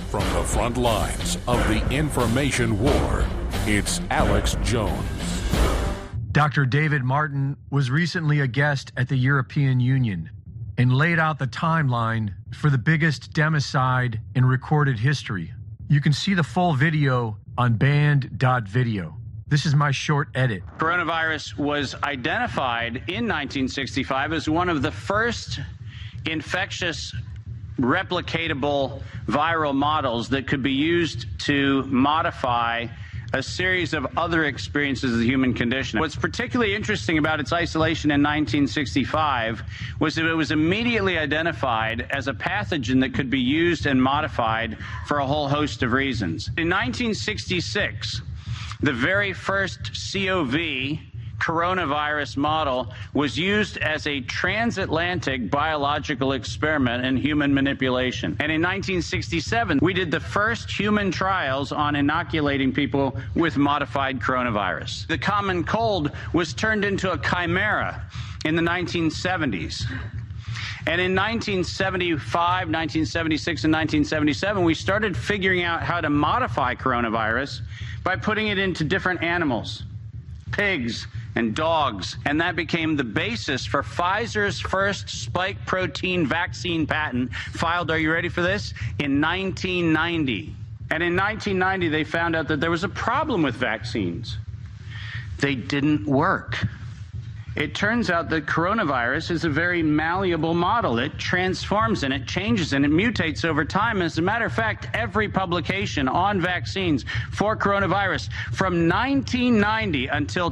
From the front lines of the information war, it's Alex Jones. Dr. David Martin was recently a guest at the European Union and laid out the timeline for the biggest democide in recorded history. You can see the full video on band.video. This is my short edit. Coronavirus was identified in 1965 as one of the first infectious replicatable viral models that could be used to modify a series of other experiences of the human condition. What's particularly interesting about its isolation in 1965 was that it was immediately identified as a pathogen that could be used and modified for a whole host of reasons. In 1966, the very first COV coronavirus model was used as a transatlantic biological experiment in human manipulation. And in 1967, we did the first human trials on inoculating people with modified coronavirus. The common cold was turned into a chimera in the 1970s. And in 1975, 1976, and 1977, we started figuring out how to modify coronavirus by putting it into different animals, pigs and dogs, and that became the basis for Pfizer's first spike protein vaccine patent, filed, are you ready for this, in 1990. And in 1990, they found out that there was a problem with vaccines. They didn't work. It turns out that coronavirus is a very malleable model. It transforms and it changes and it mutates over time. As a matter of fact, every publication on vaccines for coronavirus from 1990 until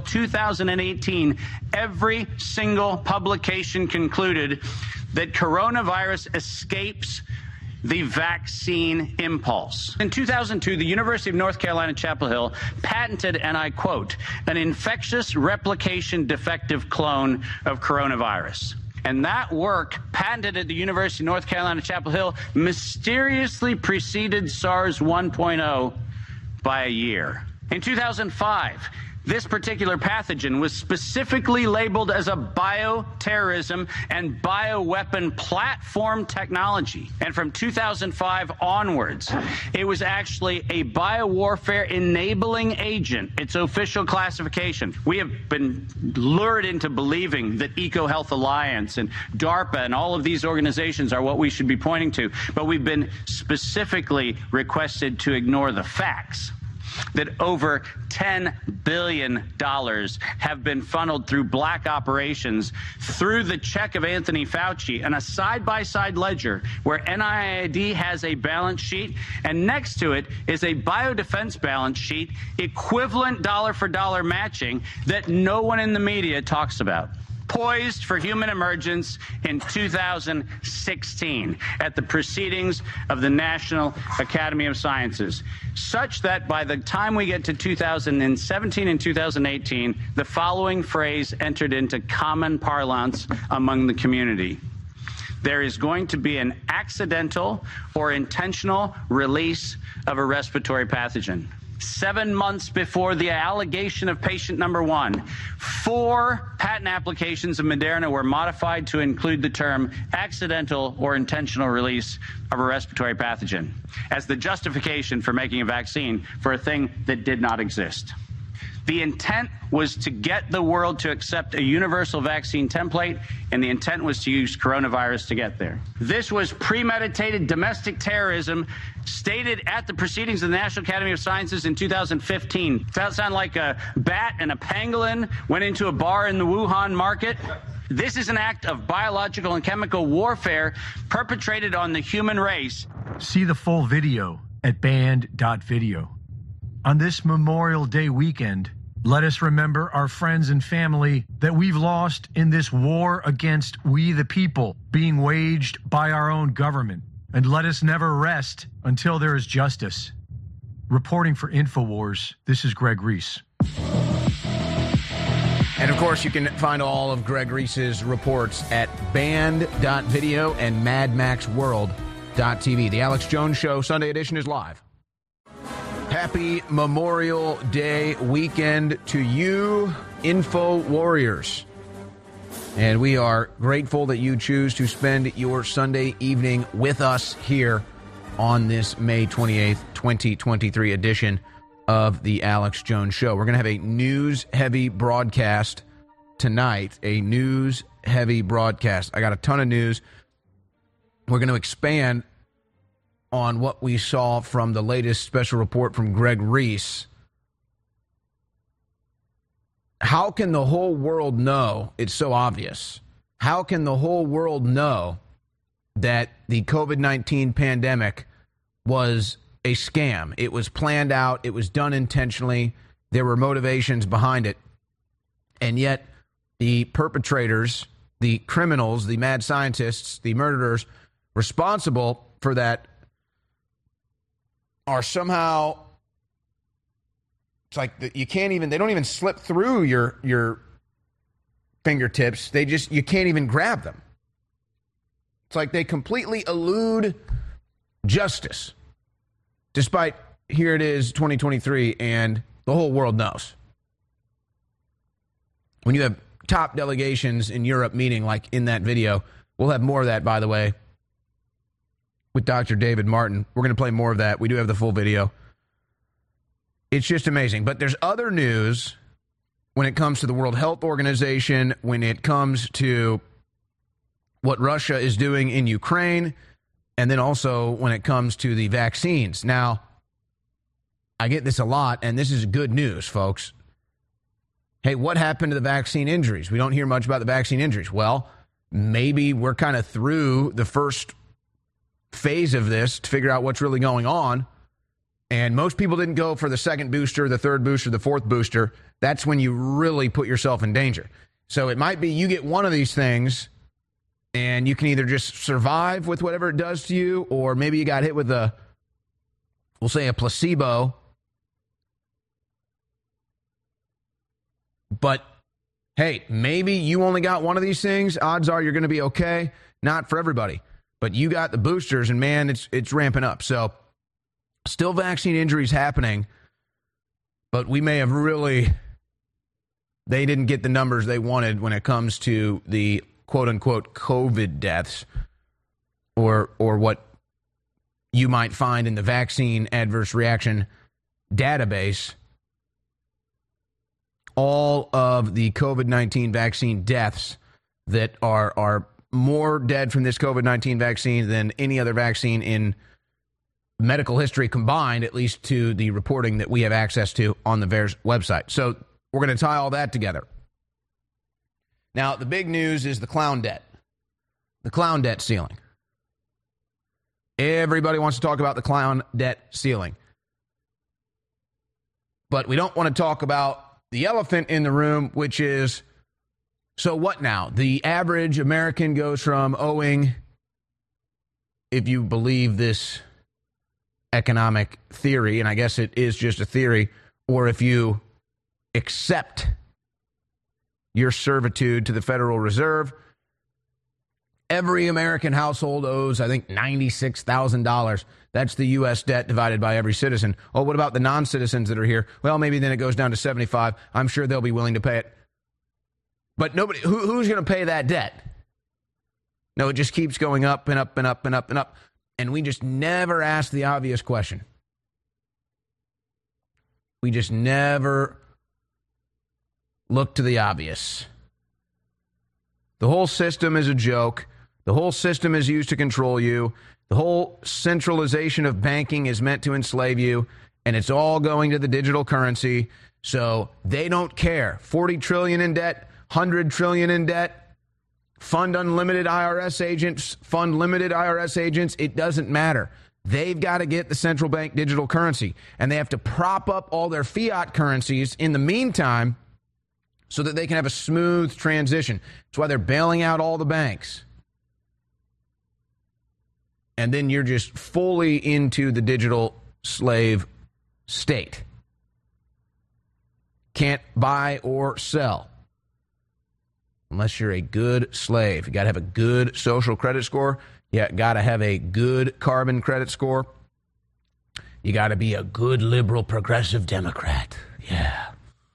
2018, every single publication concluded that coronavirus escapes the vaccine impulse. In 2002, the University of North Carolina, Chapel Hill patented, and I quote, an infectious replication defective clone of coronavirus. And that work, patented at the University of North Carolina, Chapel Hill, mysteriously preceded SARS 1.0 by a year. In 2005, this particular pathogen was specifically labeled as a bioterrorism and bioweapon platform technology. And from 2005 onwards, it was actually a biowarfare enabling agent, its official classification. We have been lured into believing that EcoHealth Alliance and DARPA and all of these organizations are what we should be pointing to, but we've been specifically requested to ignore the facts that over $10 billion have been funneled through black operations through the check of Anthony Fauci and a side-by-side ledger where NIAID has a balance sheet and next to it is a biodefense balance sheet equivalent dollar-for-dollar matching that no one in the media talks about. Poised for human emergence in 2016 at the proceedings of the National Academy of Sciences, such that by the time we get to 2017 and 2018, the following phrase entered into common parlance among the community. There is going to be an accidental or intentional release of a respiratory pathogen. 7 months before the allegation of patient number 1, 4 patent applications of Moderna were modified to include the term accidental or intentional release of a respiratory pathogen as the justification for making a vaccine for a thing that did not exist. The intent was to get the world to accept a universal vaccine template, and the intent was to use coronavirus to get there. This was premeditated domestic terrorism stated at the proceedings of the National Academy of Sciences in 2015. Does that sound like a bat and a pangolin went into a bar in the Wuhan market? This is an act of biological and chemical warfare perpetrated on the human race. See the full video at band.video. On this Memorial Day weekend, let us remember our friends and family that we've lost in this war against we the people being waged by our own government. And let us never rest until there is justice. Reporting for InfoWars, this is Greg Reese. And, of course, you can find all of Greg Reese's reports at band.video and madmaxworld.tv. The Alex Jones Show Sunday edition is live. Happy Memorial Day weekend to you, Info Warriors. And we are grateful that you choose to spend your Sunday evening with us here on this May 28th, 2023 edition of the Alex Jones Show. We're going to have a news-heavy broadcast tonight, a news-heavy broadcast. I got a ton of news. We're going to expand on what we saw from the latest special report from Greg Reese. How can the whole world know? It's so obvious. How can the whole world know that the COVID-19 pandemic was a scam? It was planned out. It was done intentionally. There were motivations behind it. And yet the perpetrators, the criminals, the mad scientists, the murderers responsible for that are somehow, it's like you can't even, they don't even slip through your fingertips. You can't even grab them. It's like they completely elude justice. Despite, here it is, 2023, and the whole world knows. When you have top delegations in Europe meeting, like in that video, we'll have more of that, by the way, with Dr. David Martin. We're going to play more of that. We do have the full video. It's just amazing. But there's other news when it comes to the World Health Organization, when it comes to what Russia is doing in Ukraine, and then also when it comes to the vaccines. Now, I get this a lot, and this is good news, folks. Hey, what happened to the vaccine injuries? We don't hear much about the vaccine injuries. Well, maybe we're kind of through the first phase of this to figure out what's really going on. And most people didn't go for the second booster, the third booster, the fourth booster. That's when you really put yourself in danger. So it might be you get one of these things and you can either just survive with whatever it does to you, or maybe you got hit with we'll say a placebo. But hey, maybe you only got one of these things. Odds are you're going to be okay. Not for everybody. But you got the boosters, and man, it's ramping up. So still vaccine injuries happening, but we may have they didn't get the numbers they wanted when it comes to the quote-unquote COVID deaths, or what you might find in the vaccine adverse reaction database. All of the COVID-19 vaccine deaths that are more dead from this COVID-19 vaccine than any other vaccine in medical history combined, at least to the reporting that we have access to on the VAERS website. So we're going to tie all that together. Now, the big news is the clown debt ceiling. Everybody wants to talk about the clown debt ceiling. But we don't want to talk about the elephant in the room, which is, so what now? The average American goes from owing, if you believe this economic theory, and I guess it is just a theory, or if you accept your servitude to the Federal Reserve, every American household owes, I think, $96,000. That's the U.S. debt divided by every citizen. Oh, what about the non-citizens that are here? Well, maybe then it goes down to 75. I'm sure they'll be willing to pay it. But nobody, who's going to pay that debt? No, it just keeps going up and up and up and up and up. And we just never ask the obvious question. We just never look to the obvious. The whole system is a joke. The whole system is used to control you. The whole centralization of banking is meant to enslave you. And it's all going to the digital currency. So they don't care. 40 trillion in debt. 100 trillion in debt, fund unlimited IRS agents, fund limited IRS agents. It doesn't matter. They've got to get the central bank digital currency, and they have to prop up all their fiat currencies in the meantime so that they can have a smooth transition. That's why they're bailing out all the banks. And then you're just fully into the digital slave state. Can't buy or sell unless you're a good slave. You got to have a good social credit score. You got to have a good carbon credit score. You got to be a good liberal progressive Democrat. Yeah.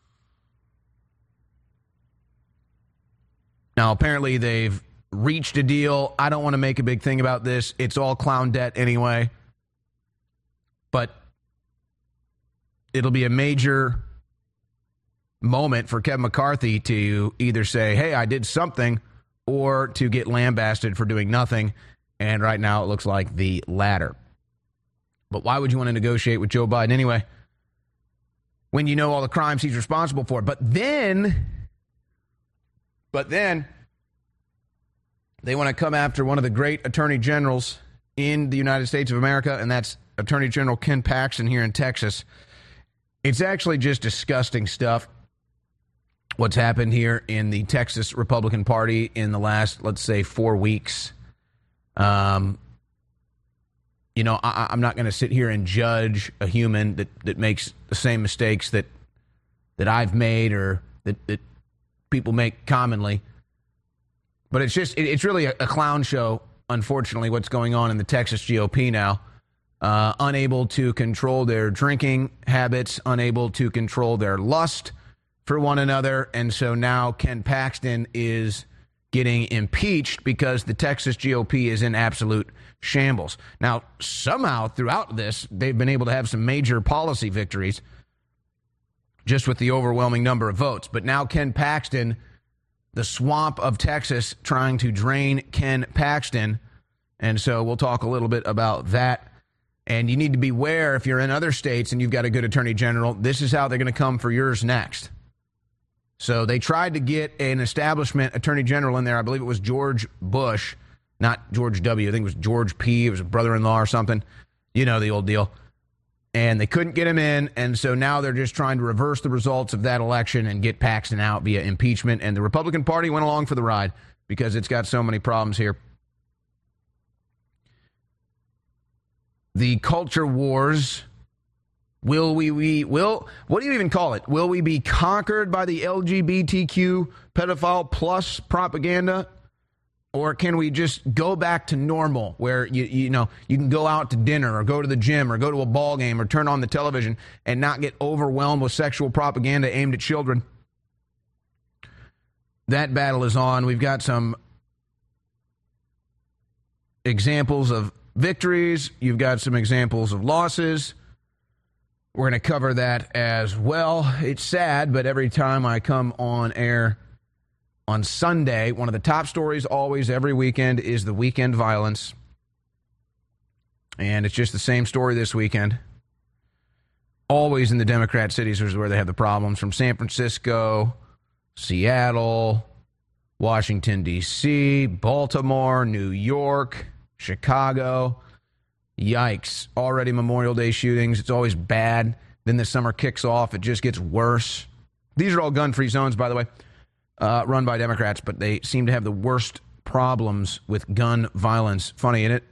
Now, apparently they've reached a deal. I don't want to make a big thing about this. It's all clown debt anyway. But it'll be a major moment for Kevin McCarthy to either say, hey, I did something, or to get lambasted for doing nothing. And right now it looks like the latter. But why would you want to negotiate with Joe Biden anyway, when you know all the crimes he's responsible for? But then they want to come after one of the great attorney generals in the United States of America, and that's Attorney General Ken Paxton here in Texas. It's actually just disgusting stuff, what's happened here in the Texas Republican Party in the last, let's say, 4 weeks. I'm not going to sit here and judge a human that makes the same mistakes that I've made or that people make commonly. But it's really a clown show, unfortunately, what's going on in the Texas GOP now. Unable to control their drinking habits, unable to control their lust for one another. And so now Ken Paxton is getting impeached because the Texas GOP is in absolute shambles. Now, somehow throughout this, they've been able to have some major policy victories just with the overwhelming number of votes. But now Ken Paxton, the swamp of Texas, trying to drain Ken Paxton. And so we'll talk a little bit about that. And you need to beware if you're in other states and you've got a good attorney general. This is how they're going to come for yours next. So they tried to get an establishment attorney general in there. I believe it was George Bush, not George W. I think it was George P. It was a brother-in-law or something. You know the old deal. And they couldn't get him in. And so now they're just trying to reverse the results of that election and get Paxton out via impeachment. And the Republican Party went along for the ride because it's got so many problems here. The culture wars. What do you even call it? Will we be conquered by the LGBTQ pedophile plus propaganda? Or can we just go back to normal where you can go out to dinner or go to the gym or go to a ball game or turn on the television and not get overwhelmed with sexual propaganda aimed at children? That battle is on. We've got some examples of victories. You've got some examples of losses. We're going to cover that as well. It's sad, but every time I come on air on Sunday, one of the top stories always every weekend is the weekend violence. And it's just the same story this weekend. Always in the Democrat cities is where they have the problems, from San Francisco, Seattle, Washington, D.C., Baltimore, New York, Chicago. Yikes. Already Memorial Day shootings. It's always bad. Then the summer kicks off. It just gets worse. These are all gun-free zones, by the way, run by Democrats, but they seem to have the worst problems with gun violence. Funny, isn't it?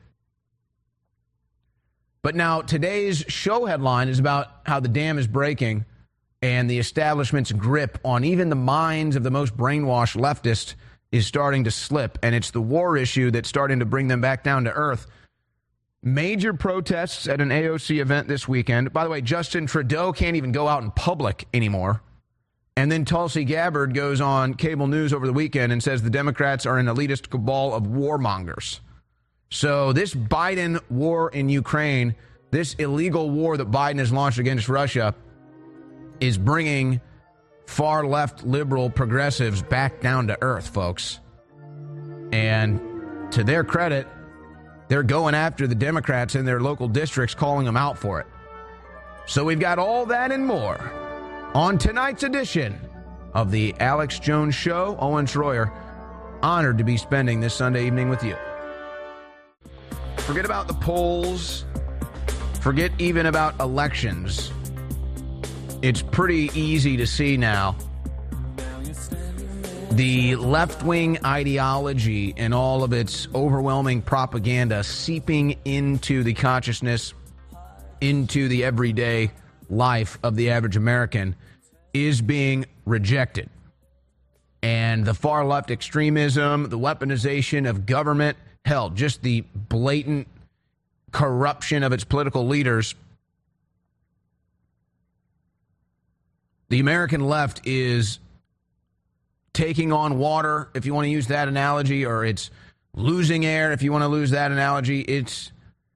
But now today's show headline is about how the dam is breaking and the establishment's grip on even the minds of the most brainwashed leftists is starting to slip. And it's the war issue that's starting to bring them back down to earth. Major protests at an AOC event this weekend. By the way, Justin Trudeau can't even go out in public anymore. And then Tulsi Gabbard goes on cable news over the weekend and says the Democrats are an elitist cabal of warmongers. So this Biden war in Ukraine, this illegal war that Biden has launched against Russia, is bringing far left liberal progressives back down to earth, folks. And to their credit, they're going after the Democrats in their local districts, calling them out for it. So we've got all that and more on tonight's edition of the Alex Jones Show. Owen Schroyer, honored to be spending this Sunday evening with you. Forget about the polls. Forget even about elections. It's pretty easy to see now the left-wing ideology and all of its overwhelming propaganda seeping into the consciousness, into the everyday life of the average American is being rejected. And the far-left extremism, the weaponization of government, hell, just the blatant corruption of its political leaders. The American left is taking on water, if you want to use that analogy, or it's losing air, if you want to lose that analogy. It's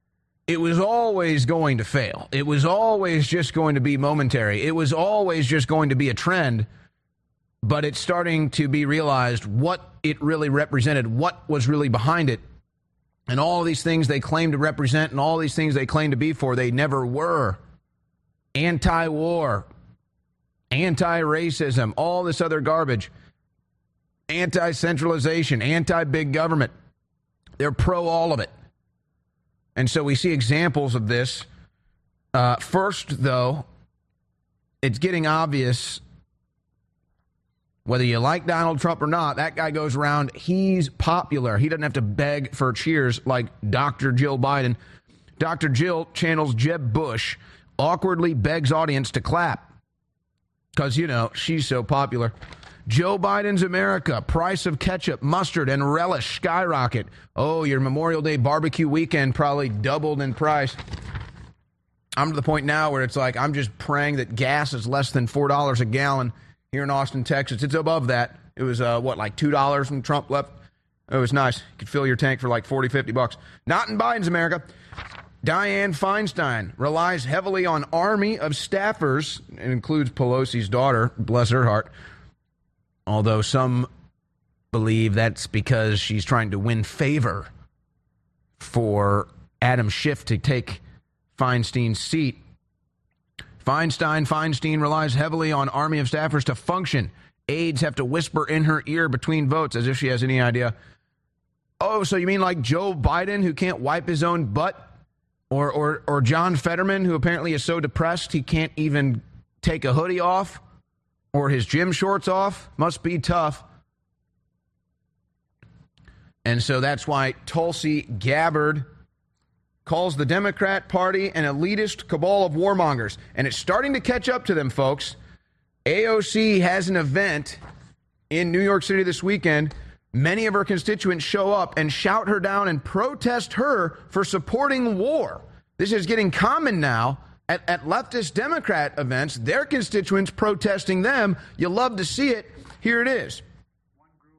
it was always going to fail. It was always just going to be momentary. It was always just going to be a trend. But it's starting to be realized what it really represented, what was really behind it. And all these things they claim to represent and all these things they claim to be for, they never were. Anti-war, anti-racism, all this other garbage, anti-centralization, anti-big government. They're pro all of it. And so we see examples of this. First, though, it's getting obvious, whether you like Donald Trump or not, that guy goes around, he's popular. He doesn't have to beg for cheers like Dr. Jill Biden. Dr. Jill channels Jeb Bush, awkwardly begs audience to clap because, you know, she's so popular. Joe Biden's America, price of ketchup, mustard, and relish skyrocket. Oh, your Memorial Day barbecue weekend probably doubled in price. I'm to the point now where it's like I'm just praying that gas is less than $4 a gallon here in Austin, Texas. It's above that. It was, like $2 when Trump left? It was nice. You could fill your tank for like $40, $50. Not in Biden's America. Dianne Feinstein relies heavily on army of staffers. It includes Pelosi's daughter, bless her heart. Although some believe that's because she's trying to win favor for Adam Schiff to take Feinstein's seat. Feinstein relies heavily on army of staffers to function. Aides have to whisper in her ear between votes as if she has any idea. Oh, so you mean like Joe Biden, who can't wipe his own butt? Or John Fetterman, who apparently is so depressed he can't even take a hoodie off? Or his gym shorts off? Must be tough. And so that's why Tulsi Gabbard calls the Democrat Party an elitist cabal of warmongers. And it's starting to catch up to them, folks. AOC has an event in New York City this weekend. Many of her constituents show up and shout her down and protest her for supporting war. This is getting common now. At leftist Democrat events, their constituents protesting them. You love to see it. Here it is. One group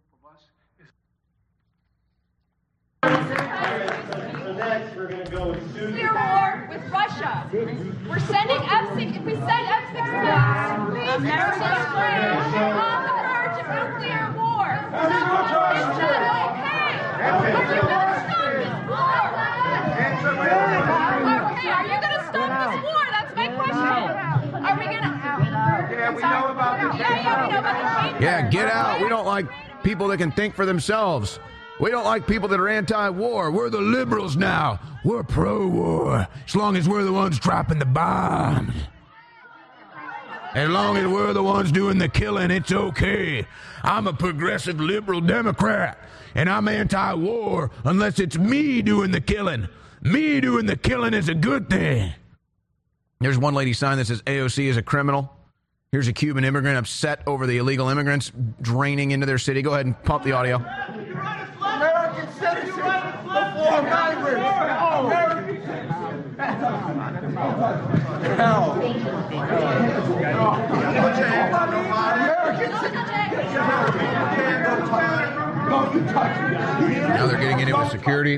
of us. Next, we're going to go with nuclear war with Russia. We're sending F-16. If we send F-16, America is on the verge of nuclear war. It's not okay. Are you going to stop this war? Okay, are you going to stop this war? That's my question. Are we going to? Yeah, we know about the Yeah, we know about the change. Yeah, get out. We don't like people that can think for themselves. We don't like people that are anti-war. We're the liberals now. We're pro-war. As long as we're the ones dropping the bombs. As long as we're the ones doing the killing, it's okay. I'm a progressive liberal Democrat, and I'm anti-war unless it's me doing the killing. Me doing the killing is a good thing. There's one lady sign that says AOC is a criminal. Here's a Cuban immigrant upset over the illegal immigrants draining into their city. Go ahead and pump the audio. American citizens before migrants. Now they're getting into it with security.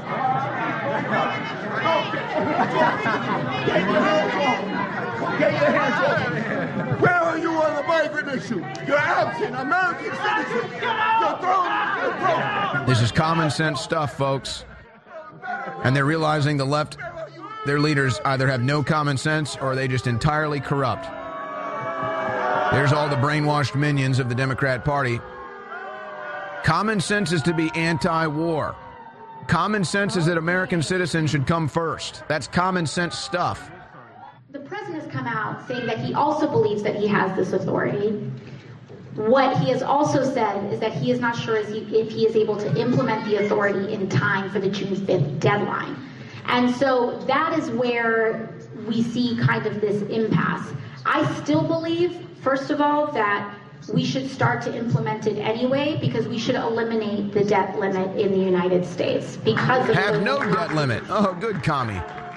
Get your hands off. Where are you on the migrant issue? You're absent. American citizens. You're thrown. This is common sense stuff, folks. And they're realizing the left, their leaders either have no common sense or they just entirely corrupt. There's all the brainwashed minions of the Democrat Party. Common sense is to be anti-war. Common sense is that American citizens should come first. That's common sense stuff. The president has come out saying that he also believes that he has this authority. What he has also said is that he is not sure if he is able to implement the authority in time for the June 5th deadline. And so that is where we see kind of this impasse. I still believe, first of all, that we should start to implement it anyway because we should eliminate the debt limit in the United States because of have no debt limit. Oh, good commie.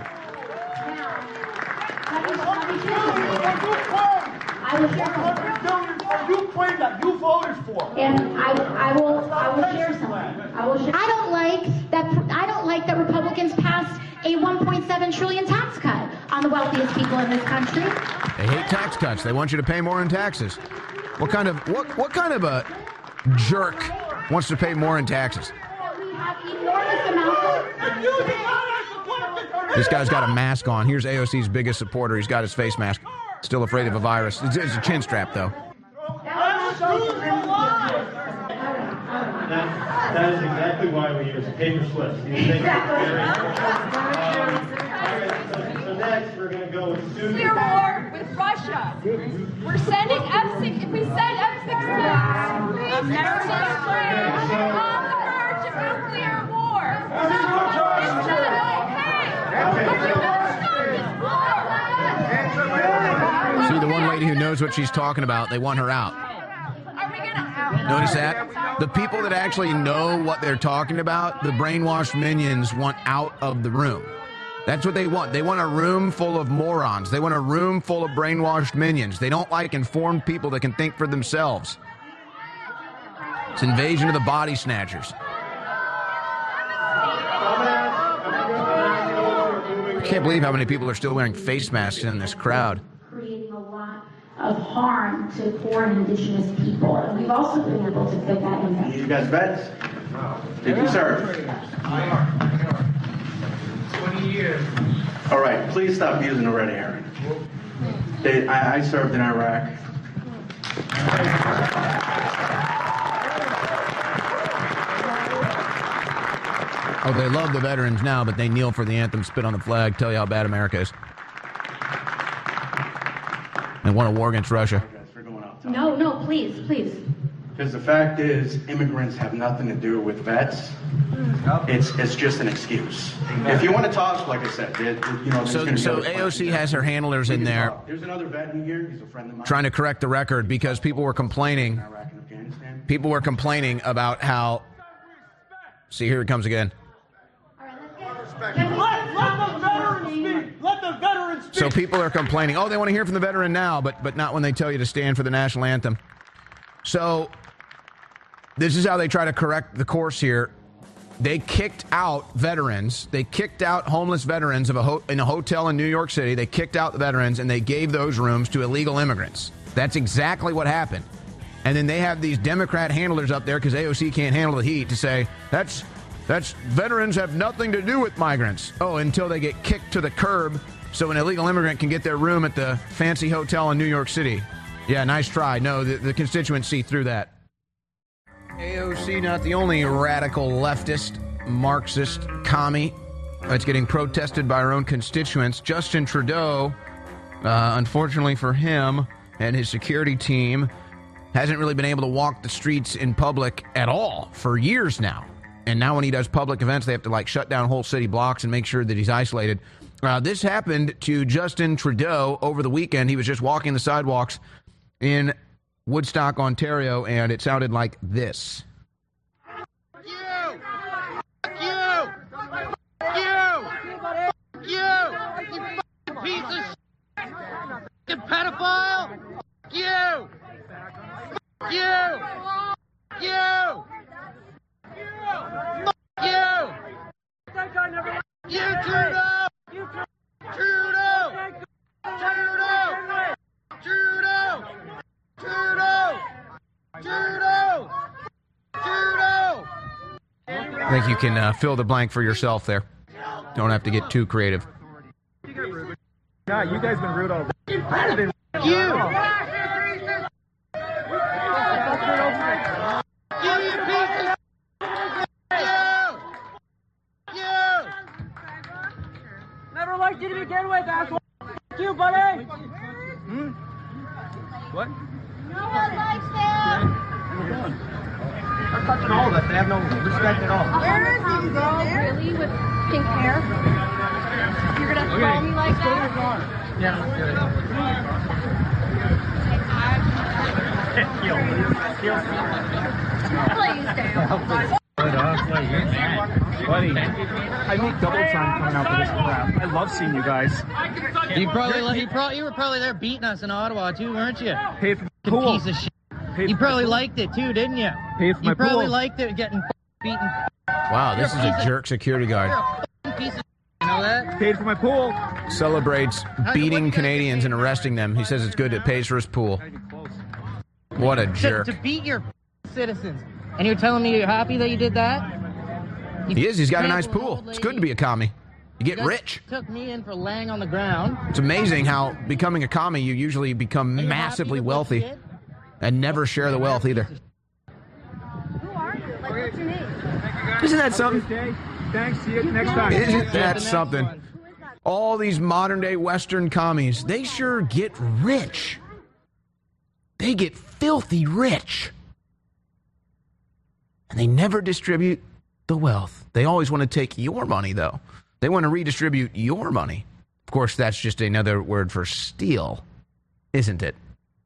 You claim that you voted for. And I will share something. I don't like that Republicans passed a 1.7 trillion tax cut on the wealthiest people in this country. They hate tax cuts. They want you to pay more in taxes. What kind of a jerk wants to pay more in taxes? We have enormous amounts This guy's got a mask on. Here's AOC's biggest supporter. He's got his face mask. Still afraid of a virus. It's a chin strap, though. That is exactly why we use paper slips. So next, we're going to go with nuclear war with Russia. We're sending F-16. If we send F-16, American troops on the verge of nuclear war. It's not okay. You don't start this war. See, the one lady who knows what she's talking about, they want her out. Notice that? The people that actually know what they're talking about, the brainwashed minions want out of the room. That's what they want. They want a room full of morons. They want a room full of brainwashed minions. They don't like informed people that can think for themselves. It's invasion of the body snatchers. I can't believe how many people are still wearing face masks in this crowd. Creating a lot of harm to poor and indigenous people. And we've also been able to fit that in. You guys vets? Did you serve? 20 years. All right, please stop using the red herring. I served in Iraq. Oh, they love the veterans now, but they kneel for the anthem, spit on the flag, tell you how bad America is. They want a war against Russia. No, please. Because the fact is, immigrants have nothing to do with vets. It's just an excuse. If you want to talk, like I said, So AOC has her handlers in there. There's another vet in here. He's a friend of mine. Trying to correct the record because people were complaining. People were complaining about how. See, here it comes again. Let the veterans speak. Let the veterans speak. So people are complaining. Oh, they want to hear from the veteran now, but not when they tell you to stand for the national anthem. So this is how they try to correct the course here. They kicked out veterans. They kicked out homeless veterans in a hotel in New York City. They kicked out the veterans, and they gave those rooms to illegal immigrants. That's exactly what happened. And then they have these Democrat handlers up there, because AOC can't handle the heat, to say, that's veterans have nothing to do with migrants. Oh, until they get kicked to the curb so an illegal immigrant can get their room at the fancy hotel in New York City. Yeah, nice try. No, the constituents see through that. AOC, not the only radical leftist, Marxist commie that's getting protested by her own constituents. Justin Trudeau, unfortunately for him and his security team, hasn't really been able to walk the streets in public at all for years now. And now when he does public events, they have to shut down whole city blocks and make sure that he's isolated. This happened to Justin Trudeau over the weekend. He was just walking the sidewalks in Woodstock, Ontario, and it sounded like this. Fuck you! Fuck you! Fuck you! Fuck you! You fucking piece of shit! Fucking pedophile! Fuck you! Fuck you! Fuck you! Fuck you! You Trudeau! Trudeau! Trudeau! Trudeau! Trudeau! Trudeau! Trudeau! I think you can fill the blank for yourself there. Don't have to get too creative. God, you guys been rude all day. Never liked you to begin with, asshole. You, buddy. What? No one likes them. They're touching all of us. They have no respect at all. Where is he, girl? Really? With pink hair? You're gonna throw me like that? Yeah, let's do it. Buddy, I make double time coming out for this crap. I love seeing you guys. You were probably there beating us in Ottawa too, weren't you? Pay for my pool. Piece of shit. You probably liked it too, didn't you? Pay for my You probably pool. liked it getting beaten. Wow, this is a jerk security guard. You're a piece of shit, know that? Paid for my pool. Celebrates beating Canadians and arresting them. He says it's good. It pays for his pool. What a jerk. To beat your citizens. And you're telling me you're happy that you did that? He is. He's got a nice pool. It's good to be a commie. You get rich. Took me in for laying on the ground. It's amazing how becoming a commie, you usually become massively wealthy and never share the wealth either. Who are you? Like, what's your name? Isn't that something? Thanks. See you next time. Isn't that something? All these modern day Western commies, they sure get rich. They get filthy rich. And they never distribute the wealth. They always want to take your money, though. They want to redistribute your money. Of course, that's just another word for steal, isn't it?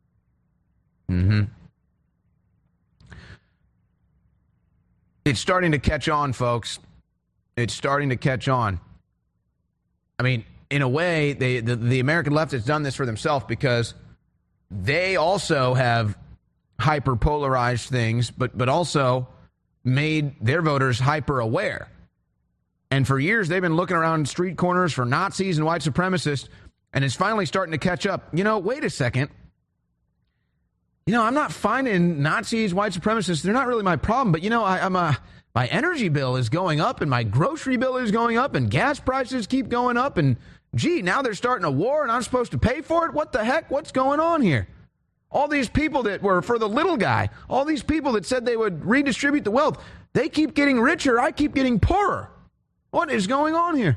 It's starting to catch on, folks. It's starting to catch on. I mean, in a way, the American left has done this for themselves because they also have hyper-polarized things, but also made their voters hyper-aware. And for years, they've been looking around street corners for Nazis and white supremacists, and it's finally starting to catch up. Wait a second. I'm not finding Nazis, white supremacists. They're not really my problem. But, my energy bill is going up, and my grocery bill is going up, and gas prices keep going up. And, gee, now they're starting a war, and I'm supposed to pay for it? What the heck? What's going on here? All these people that were for the little guy, all these people that said they would redistribute the wealth, they keep getting richer. I keep getting poorer. What is going on here?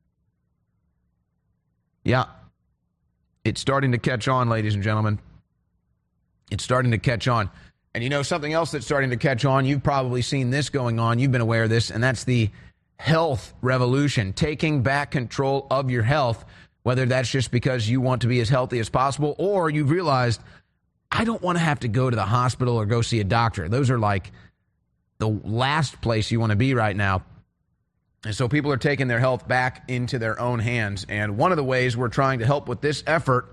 Yeah. It's starting to catch on, ladies and gentlemen. It's starting to catch on. And something else that's starting to catch on, you've probably seen this going on. You've been aware of this, and that's the health revolution, taking back control of your health, whether that's just because you want to be as healthy as possible or you've realized, I don't want to have to go to the hospital or go see a doctor. Those are like the last place you want to be right now. And so people are taking their health back into their own hands. And one of the ways we're trying to help with this effort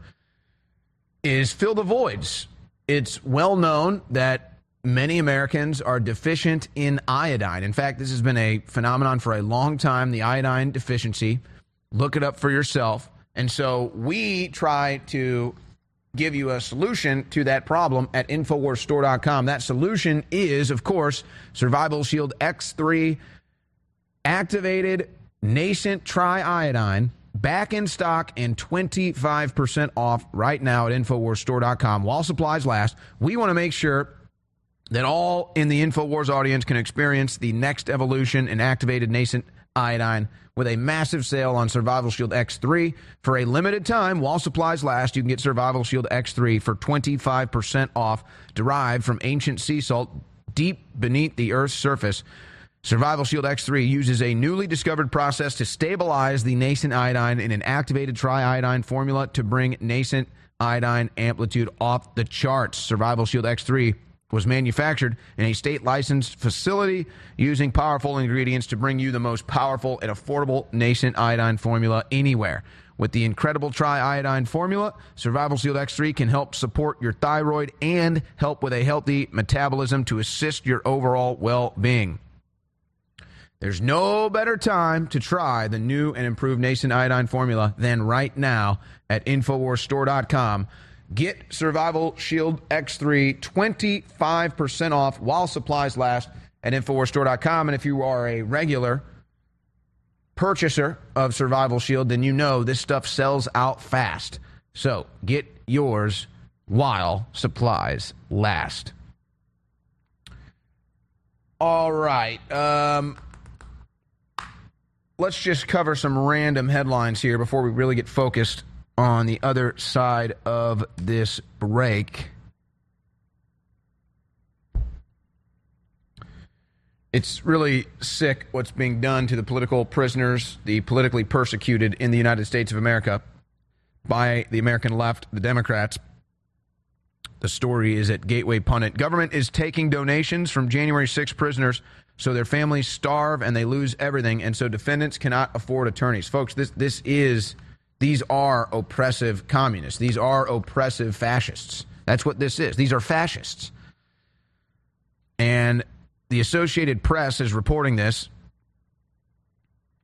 is fill the voids. It's well known that many Americans are deficient in iodine. In fact, this has been a phenomenon for a long time, the iodine deficiency. Look it up for yourself. And so we try to give you a solution to that problem at InfoWarsStore.com. That solution is, of course, Survival Shield X3 activated nascent triiodine, back in stock and 25% off right now at InfoWarsStore.com while supplies last. We want to make sure that all in the InfoWars audience can experience the next evolution in activated nascent iodine with a massive sale on Survival Shield X3. For a limited time, while supplies last, you can get Survival Shield X3 for 25% off, derived from ancient sea salt deep beneath the Earth's surface. Survival Shield X3 uses a newly discovered process to stabilize the nascent iodine in an activated triiodine formula to bring nascent iodine amplitude off the charts. Survival Shield X3 was manufactured in a state-licensed facility using powerful ingredients to bring you the most powerful and affordable nascent iodine formula anywhere. With the incredible triiodine formula, Survival Shield X3 can help support your thyroid and help with a healthy metabolism to assist your overall well-being. There's no better time to try the new and improved nascent iodine formula than right now at InfoWarsStore.com. Get Survival Shield X3 25% off while supplies last at InfoWarsStore.com. And if you are a regular purchaser of Survival Shield, then you know this stuff sells out fast. So get yours while supplies last. All right. Let's just cover some random headlines here before we really get focused on the other side of this break. It's really sick what's being done to the political prisoners, the politically persecuted in the United States of America by the American left, the Democrats. The story is at Gateway Pundit. Government is taking donations from January 6 prisoners so their families starve and they lose everything, and so defendants cannot afford attorneys. Folks, these are oppressive communists. These are oppressive fascists. That's what this is. These are fascists. And the Associated Press is reporting this.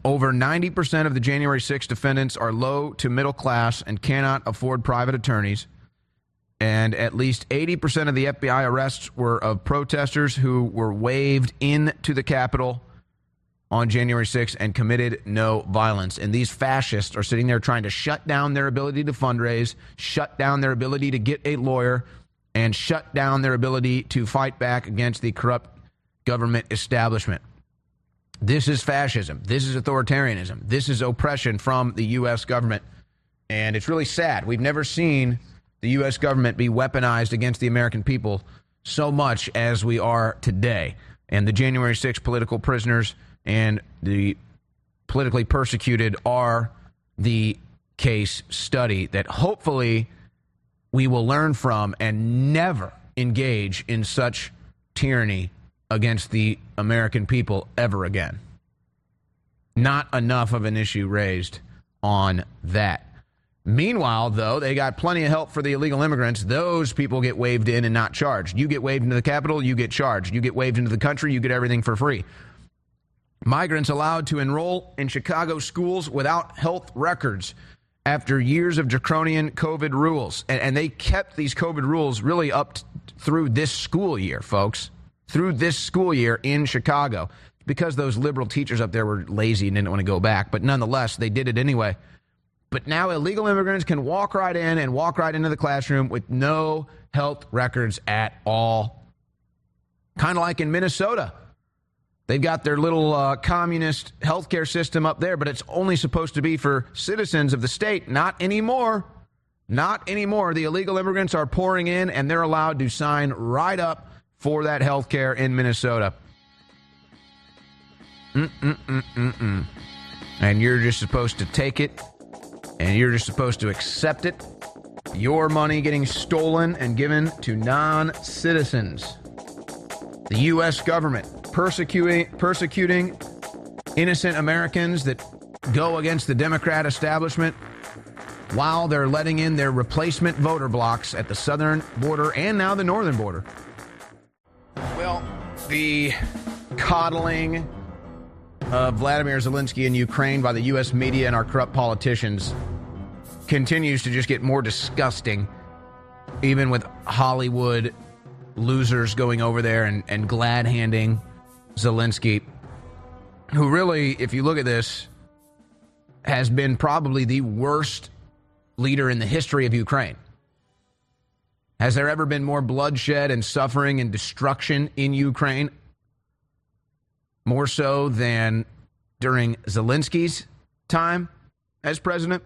Over 90% of the January 6 defendants are low to middle class and cannot afford private attorneys. And at least 80% of the FBI arrests were of protesters who were waved into the Capitol on January 6th and committed no violence. And these fascists are sitting there trying to shut down their ability to fundraise, shut down their ability to get a lawyer, and shut down their ability to fight back against the corrupt government establishment. This is fascism. This is authoritarianism. This is oppression from the U.S. government. And it's really sad. We've never seen the U.S. government be weaponized against the American people so much as we are today. And the January 6th political prisoners and the politically persecuted are the case study that hopefully we will learn from and never engage in such tyranny against the American people ever again. Not enough of an issue raised on that. Meanwhile, though, they got plenty of help for the illegal immigrants. Those people get waved in and not charged. You get waved into the Capitol, you get charged. You get waved into the country, you get everything for free. Migrants allowed to enroll in Chicago schools without health records after years of draconian COVID rules. And they kept these COVID rules really up through this school year, folks. Through this school year in Chicago. Because those liberal teachers up there were lazy and didn't want to go back. But nonetheless, they did it anyway. But now illegal immigrants can walk right in and walk right into the classroom with no health records at all. Kind of like in Minnesota. They've got their little communist healthcare system up there, but it's only supposed to be for citizens of the state. Not anymore. Not anymore. The illegal immigrants are pouring in, and they're allowed to sign right up for that healthcare in Minnesota. And you're just supposed to take it. And you're just supposed to accept it. Your money getting stolen and given to non-citizens. The U.S. government persecuting innocent Americans that go against the Democrat establishment while they're letting in their replacement voter blocks at the southern border and now the northern border. Well, the coddling of Vladimir Zelensky in Ukraine by the U.S. media and our corrupt politicians continues to just get more disgusting, even with Hollywood losers going over there and glad-handing Zelensky, who really, if you look at this, has been probably the worst leader in the history of Ukraine. Has there ever been more bloodshed and suffering and destruction in Ukraine? More so than during Zelensky's time as president?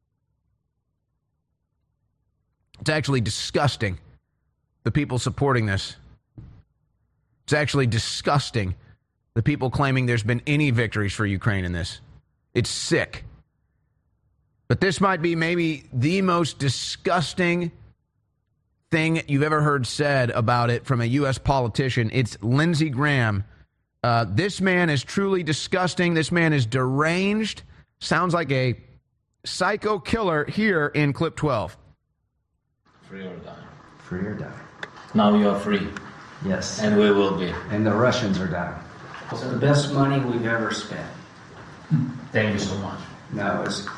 It's actually disgusting, the people supporting this. It's actually disgusting, the people claiming there's been any victories for Ukraine in this. It's sick. But this might be maybe the most disgusting thing you've ever heard said about it from a U.S. politician. It's Lindsey Graham. This man is truly disgusting. This man is deranged. Sounds like a psycho killer here in clip 12. Free or die. Free or die. Now you are free. Yes. And we will be. And the Russians are dying. It's the best money we've ever spent. Thank you so much. No, it's...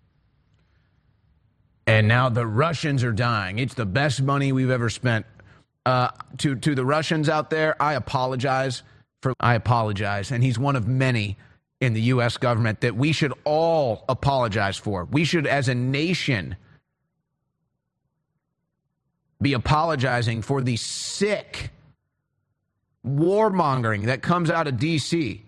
And now the Russians are dying. It's the best money we've ever spent. To the Russians out there, I apologize. And he's one of many in the U.S. government that we should all apologize for. We should, as a nation, be apologizing for the sick warmongering that comes out of D.C.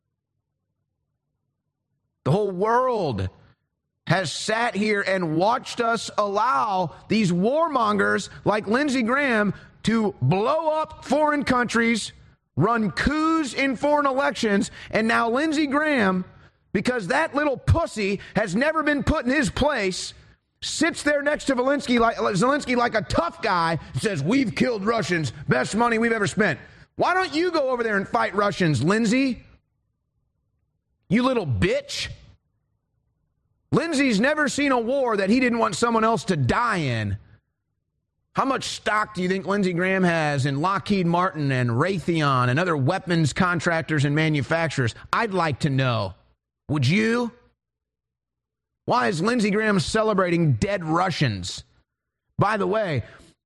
The whole world has sat here and watched us allow these warmongers like Lindsey Graham to blow up foreign countries, run coups in foreign elections, and now Lindsey Graham, because that little pussy has never been put in his place, sits there next to Zelensky like a tough guy, says, we've killed Russians, best money we've ever spent. Why don't you go over there and fight Russians, Lindsey? You little bitch. Lindsey's never seen a war that he didn't want someone else to die in. How much stock do you think Lindsey Graham has in Lockheed Martin and Raytheon and other weapons contractors and manufacturers? I'd like to know. Would you? Why is Lindsey Graham celebrating dead Russians? By the way,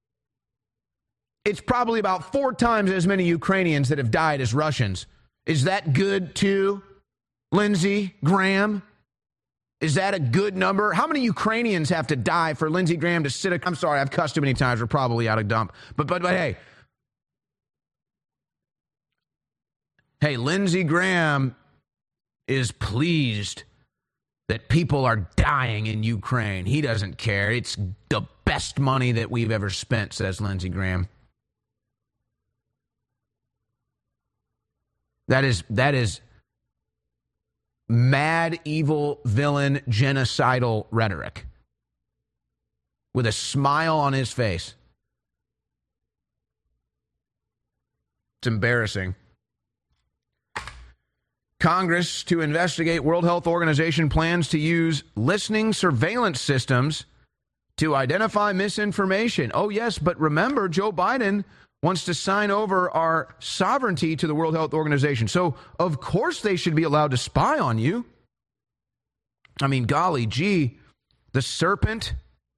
it's probably about 4 times as many Ukrainians that have died as Russians. Is that good too, Lindsey Graham? Is that a good number? How many Ukrainians have to die for Lindsey Graham to sit? I'm sorry, I've cussed too many times. We're probably out of dump. But hey, Lindsey Graham is pleased that people are dying in Ukraine. He doesn't care. It's the best money that we've ever spent, says Lindsey Graham. That is mad, evil, villain, genocidal rhetoric with a smile on his face. It's embarrassing. Congress to investigate World Health Organization plans to use listening surveillance systems to identify misinformation. Oh, yes, but remember, Joe Biden wants to sign over our sovereignty to the World Health Organization. So, of course, they should be allowed to spy on you. I mean, golly gee, the serpent,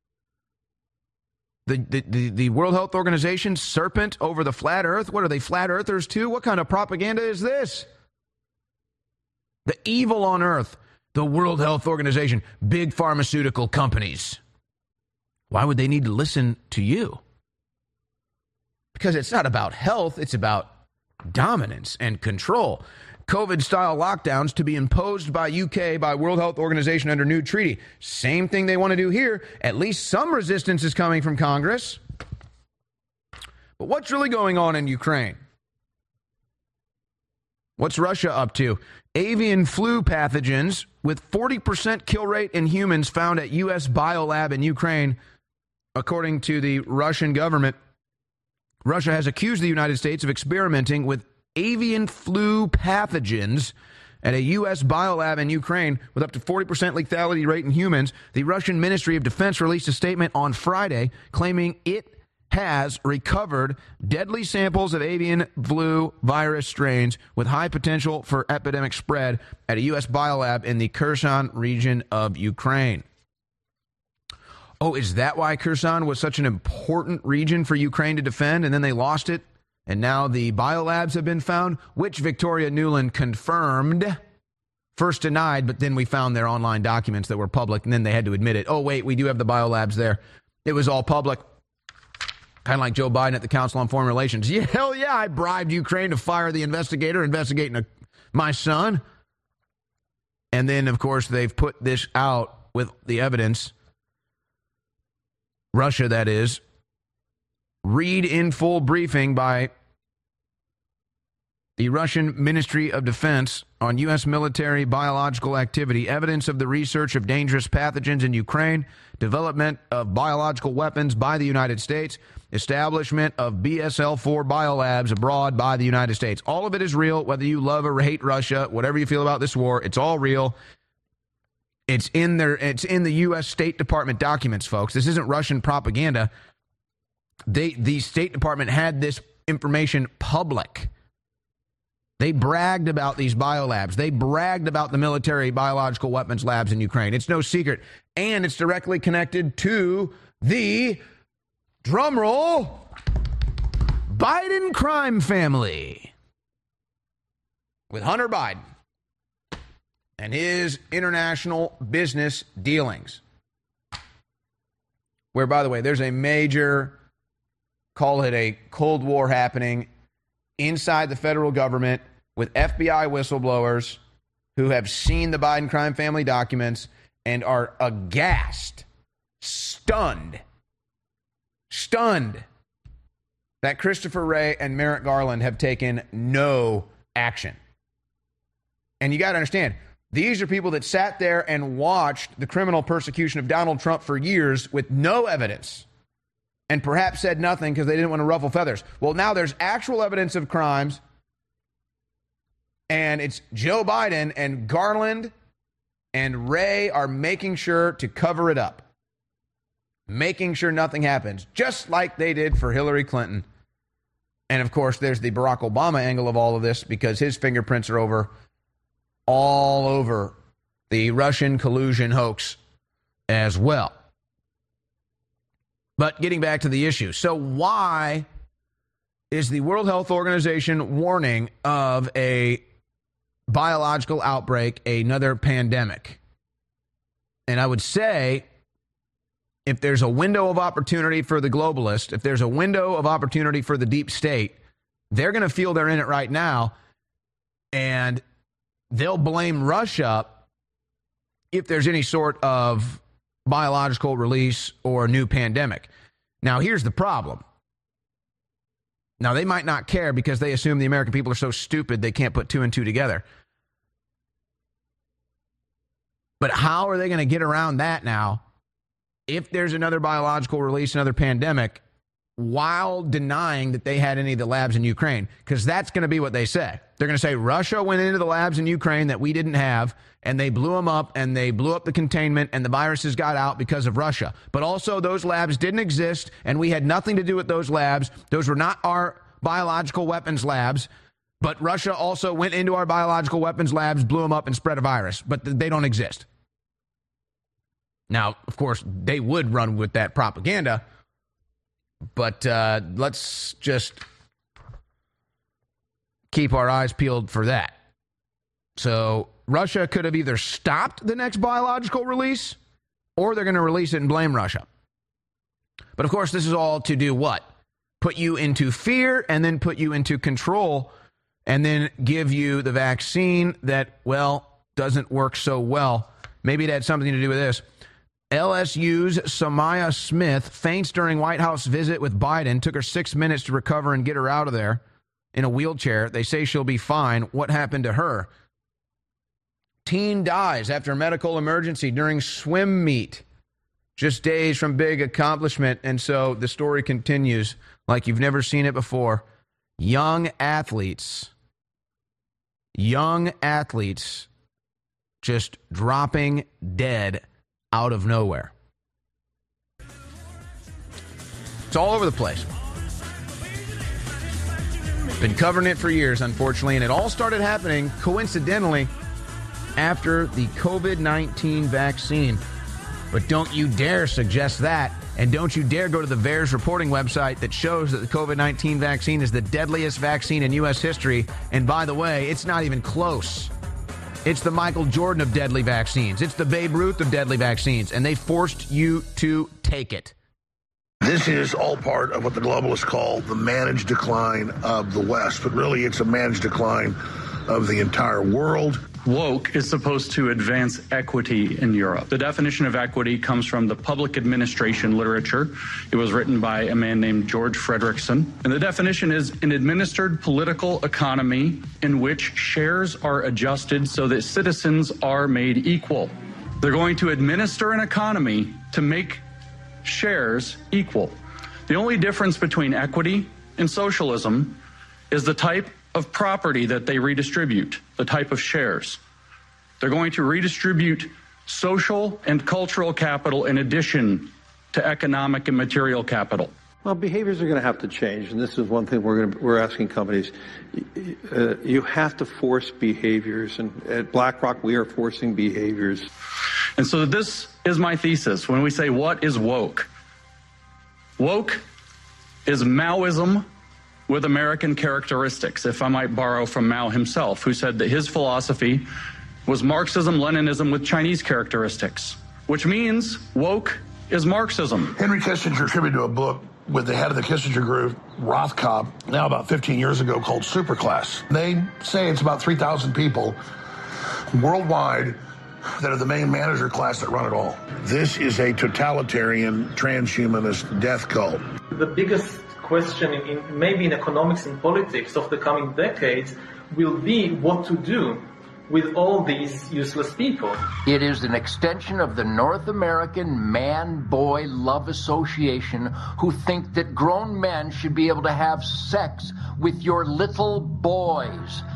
the World Health Organization serpent over the flat earth. What are they, flat earthers too? What kind of propaganda is this? The evil on earth, the World Health Organization, big pharmaceutical companies. Why would they need to listen to you? Because it's not about health, it's about dominance and control. COVID-style lockdowns to be imposed by UK, by World Health Organization under new treaty. Same thing they want to do here. At least some resistance is coming from Congress. But what's really going on in Ukraine? What's Russia up to? Avian flu pathogens with 40% kill rate in humans found at U.S. biolab in Ukraine, according to the Russian government. Russia has accused the United States of experimenting with avian flu pathogens at a U.S. biolab in Ukraine with up to 40% lethality rate in humans. The Russian Ministry of Defense released a statement on Friday claiming it has recovered deadly samples of avian flu virus strains with high potential for epidemic spread at a U.S. biolab in the Kherson region of Ukraine. Oh, is that why Kherson was such an important region for Ukraine to defend, and then they lost it, and now the biolabs have been found, which Victoria Nuland confirmed, first denied, but then we found their online documents that were public, and then they had to admit it. Oh, wait, we do have the biolabs there. It was all public. Kind of like Joe Biden at the Council on Foreign Relations. Yeah, hell yeah, I bribed Ukraine to fire the investigator investigating my son. And then, of course, they've put this out with the evidence. Russia, that is. Read in full briefing by the Russian Ministry of Defense on U.S. military biological activity, evidence of the research of dangerous pathogens in Ukraine, development of biological weapons by the United States, establishment of BSL-4 biolabs abroad by the United States. All of it is real, whether you love or hate Russia, whatever you feel about this war, it's all real. It's in the U.S. State Department documents, folks. This isn't Russian propaganda. The State Department had this information public. They bragged about these biolabs. They bragged about the military biological weapons labs in Ukraine. It's no secret. And it's directly connected to the, drumroll, Biden crime family with Hunter Biden and his international business dealings. Where, by the way, there's a major, call it a Cold War happening inside the federal government with FBI whistleblowers who have seen the Biden crime family documents and are aghast, stunned that Christopher Wray and Merrick Garland have taken no action. And you got to understand, these are people that sat there and watched the criminal persecution of Donald Trump for years with no evidence and perhaps said nothing because they didn't want to ruffle feathers. Well, now there's actual evidence of crimes, and it's Joe Biden and Garland and Wray are making sure to cover it up, making sure nothing happens, just like they did for Hillary Clinton. And, of course, there's the Barack Obama angle of all of this because his fingerprints are all over the Russian collusion hoax as well. But getting back to the issue. So why is the World Health Organization warning of a biological outbreak, another pandemic? And I would say, if there's a window of opportunity for the globalist, if there's a window of opportunity for the deep state, they're going to feel they're in it right now, and they'll blame Russia if there's any sort of biological release or new pandemic. Now, here's the problem. Now, they might not care because they assume the American people are so stupid they can't put two and two together. But how are they going to get around that now if there's another biological release, another pandemic, while denying that they had any of the labs in Ukraine? Because that's going to be what they say. They're going to say Russia went into the labs in Ukraine that we didn't have, and they blew them up, and they blew up the containment, and the viruses got out because of Russia. But also those labs didn't exist, and we had nothing to do with those labs. Those were not our biological weapons labs. But Russia also went into our biological weapons labs, blew them up, and spread a virus. But they don't exist. Now, of course, they would run with that propaganda, but let's just keep our eyes peeled for that. So Russia could have either stopped the next biological release, or they're going to release it and blame Russia. But, of course, this is all to do what? Put you into fear and then put you into control and then give you the vaccine that, well, doesn't work so well. Maybe it had something to do with this. LSU's Samaya Smith faints during White House visit with Biden. Took her 6 minutes to recover and get her out of there in a wheelchair. They say she'll be fine. What happened to her? Teen dies after medical emergency during swim meet. Just days from big accomplishment. And so the story continues like you've never seen it before. Young athletes just dropping dead out of nowhere. It's all over the place. Been covering it for years, unfortunately, and it all started happening, coincidentally, after the COVID-19 vaccine. But don't you dare suggest that, and don't you dare go to the VAERS reporting website that shows that the COVID-19 vaccine is the deadliest vaccine in U.S. history. And by the way, it's not even close. It's the Michael Jordan of deadly vaccines. It's the Babe Ruth of deadly vaccines, and they forced you to take it. This is all part of what the globalists call the managed decline of the West, but really it's a managed decline of the entire world. Woke is supposed to advance equity in Europe. The definition of equity comes from the public administration literature. It was written by a man named George Frederickson. And the definition is an administered political economy in which shares are adjusted so that citizens are made equal. They're going to administer an economy to make shares equal. The only difference between equity and socialism is the type of property that they redistribute, the type of shares. They're going to redistribute social and cultural capital in addition to economic and material capital. Well, behaviors are going to have to change, and this is one thing we're asking companies. You have to force behaviors, and at BlackRock we are forcing behaviors. And so this is my thesis when we say what is woke? Woke is Maoism with American characteristics, if I might borrow from Mao himself, who said that his philosophy was Marxism, Leninism with Chinese characteristics, which means woke is Marxism. Henry Kissinger contributed to a book with the head of the Kissinger Group, Rothkopf, now about 15 years ago, called Superclass. They say it's about 3,000 people worldwide that are the main manager class that run it all. This is a totalitarian, transhumanist death cult. The biggest question maybe in economics and politics of the coming decades will be what to do with all these useless people. It is an extension of the North American Man-Boy Love Association, who think that grown men should be able to have sex with your little boys.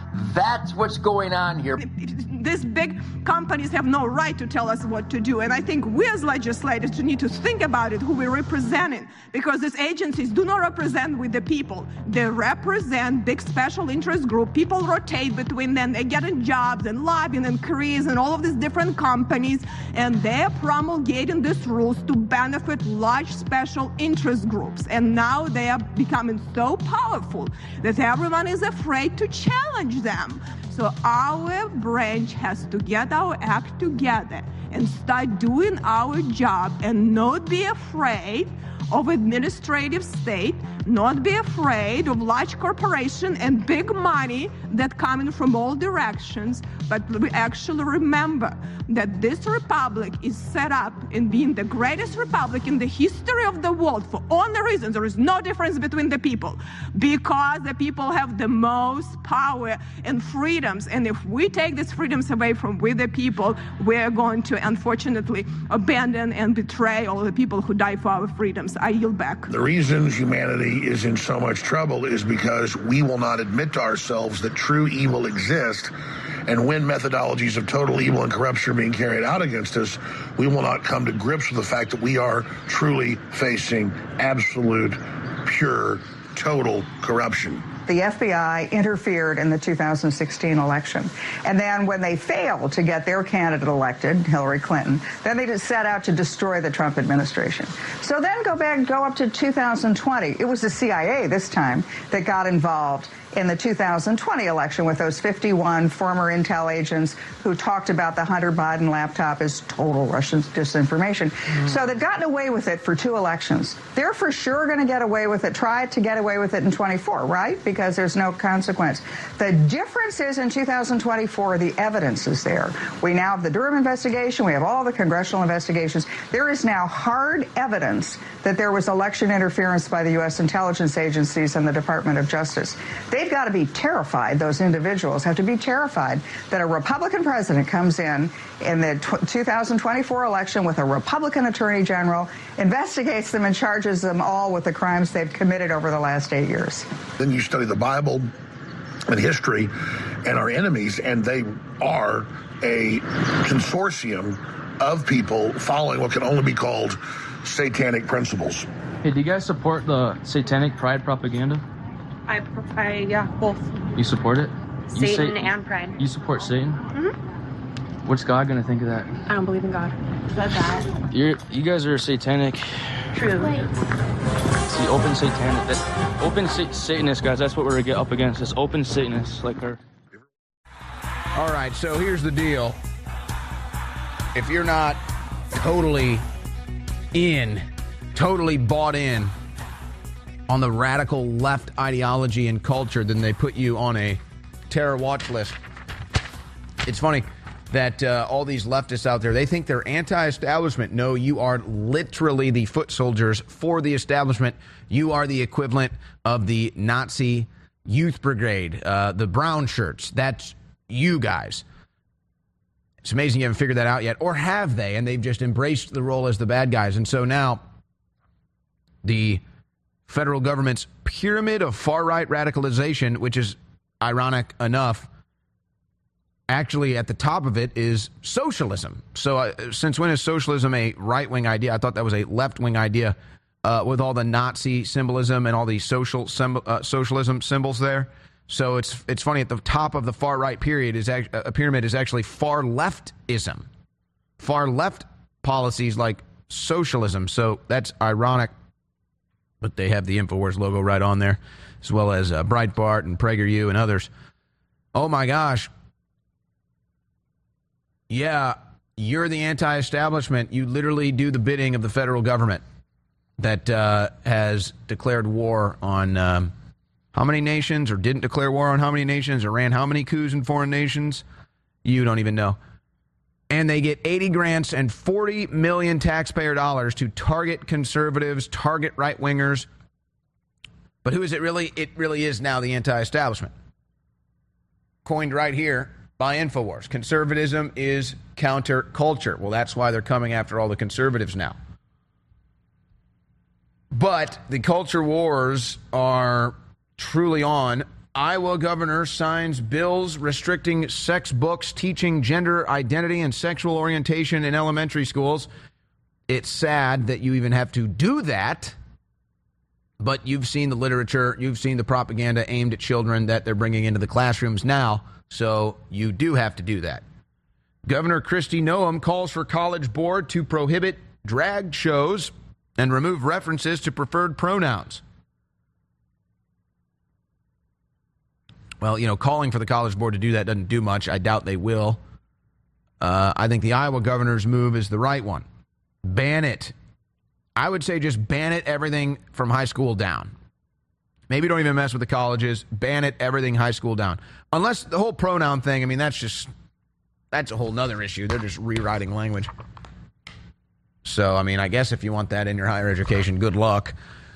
That's what's going on here. These big companies have no right to tell us what to do. And I think we as legislators need to think about it, who we're representing, because these agencies do not represent with the people. They represent big special interest group. People rotate between them. They get in jobs and lobbying and careers and all of these different companies. And they're promulgating these rules to benefit large special interest groups. And now they are becoming so powerful that everyone is afraid to challenge them. So our branch has to get our act together and start doing our job and not be afraid of administrative state, not be afraid of large corporation and big money that coming from all directions, but we actually remember that this republic is set up in being the greatest republic in the history of the world for only reasons. There is no difference between the people, because the people have the most power and freedoms. And if we take these freedoms away from we the people, we're going to unfortunately abandon and betray all the people who died for our freedoms. I yield back. The reasons humanity is in so much trouble is because we will not admit to ourselves that true evil exists. And when methodologies of total evil and corruption are being carried out against us, we will not come to grips with the fact that we are truly facing absolute, pure, total corruption. The FBI interfered in the 2016 election. And then when they failed to get their candidate elected, Hillary Clinton, then they just set out to destroy the Trump administration. So then go up to 2020. It was the CIA this time that got involved in the 2020 election with those 51 former intel agents who talked about the Hunter Biden laptop as total Russian disinformation. So they've gotten away with it for 2 elections. They're for sure going to get away with it, try to get away with it in 24, right? Because there's no consequence. The difference is in 2024, the evidence is there. We now have the Durham investigation. We have all the congressional investigations. There is now hard evidence that there was election interference by the U.S. intelligence agencies and the Department of Justice. They've got to be terrified, those individuals have to be terrified that a Republican president comes in the 2024 election with a Republican attorney general, investigates them and charges them all with the crimes they've committed over the last 8 years. Then you study the Bible and history and our enemies, and they are a consortium of people following what can only be called satanic principles. Hey, do you guys support the satanic pride propaganda? Yeah, both. You support it? Satan and pride. You support Satan? Mm-hmm. What's God going to think of that? I don't believe in God. That's that. You guys are satanic. True. It's the open satanic. Open Satanists, guys. That's what we're up against. It's open Satanists like her. All right, so here's the deal. If you're not totally bought in on the radical left ideology and culture, then they put you on a terror watch list. It's funny that all these leftists out there, they think they're anti-establishment. No, you are literally the foot soldiers for the establishment. You are the equivalent of the Nazi youth brigade, the brown shirts. That's you guys. It's amazing you haven't figured that out yet. Or have they? And they've just embraced the role as the bad guys. And so now the federal government's pyramid of far-right radicalization, which is ironic enough, actually at the top of it is socialism. So since when is socialism a right-wing idea? I thought that was a left-wing idea with all the Nazi symbolism and all the socialism symbols there. So it's funny, at the top of the far-right pyramid is actually far-leftism. Far-left policies like socialism. So that's ironic. But they have the InfoWars logo right on there, as well as Breitbart and PragerU and others. Oh, my gosh. Yeah, you're the anti-establishment. You literally do the bidding of the federal government that has declared war on how many nations, or didn't declare war on how many nations, or ran how many coups in foreign nations. You don't even know. And they get 80 grants and 40 million taxpayer dollars to target conservatives, target right-wingers. But who is it really? It really is now the anti-establishment. Coined right here by InfoWars. Conservatism is counterculture. Well, that's why they're coming after all the conservatives now. But the culture wars are truly on. Iowa governor signs bills restricting sex books teaching gender identity and sexual orientation in elementary schools. It's sad that you even have to do that, but you've seen the literature, you've seen the propaganda aimed at children that they're bringing into the classrooms now, so you do have to do that. Governor Kristi Noem calls for College Board to prohibit drag shows and remove references to preferred pronouns. Well, calling for the College Board to do that doesn't do much. I doubt they will. I think the Iowa governor's move is the right one. Ban it. I would say just ban it, everything from high school down. Maybe don't even mess with the colleges. Ban it, everything high school down. Unless the whole pronoun thing, I mean, that's a whole nother issue. They're just rewriting language. So, I mean, I guess if you want that in your higher education, good luck.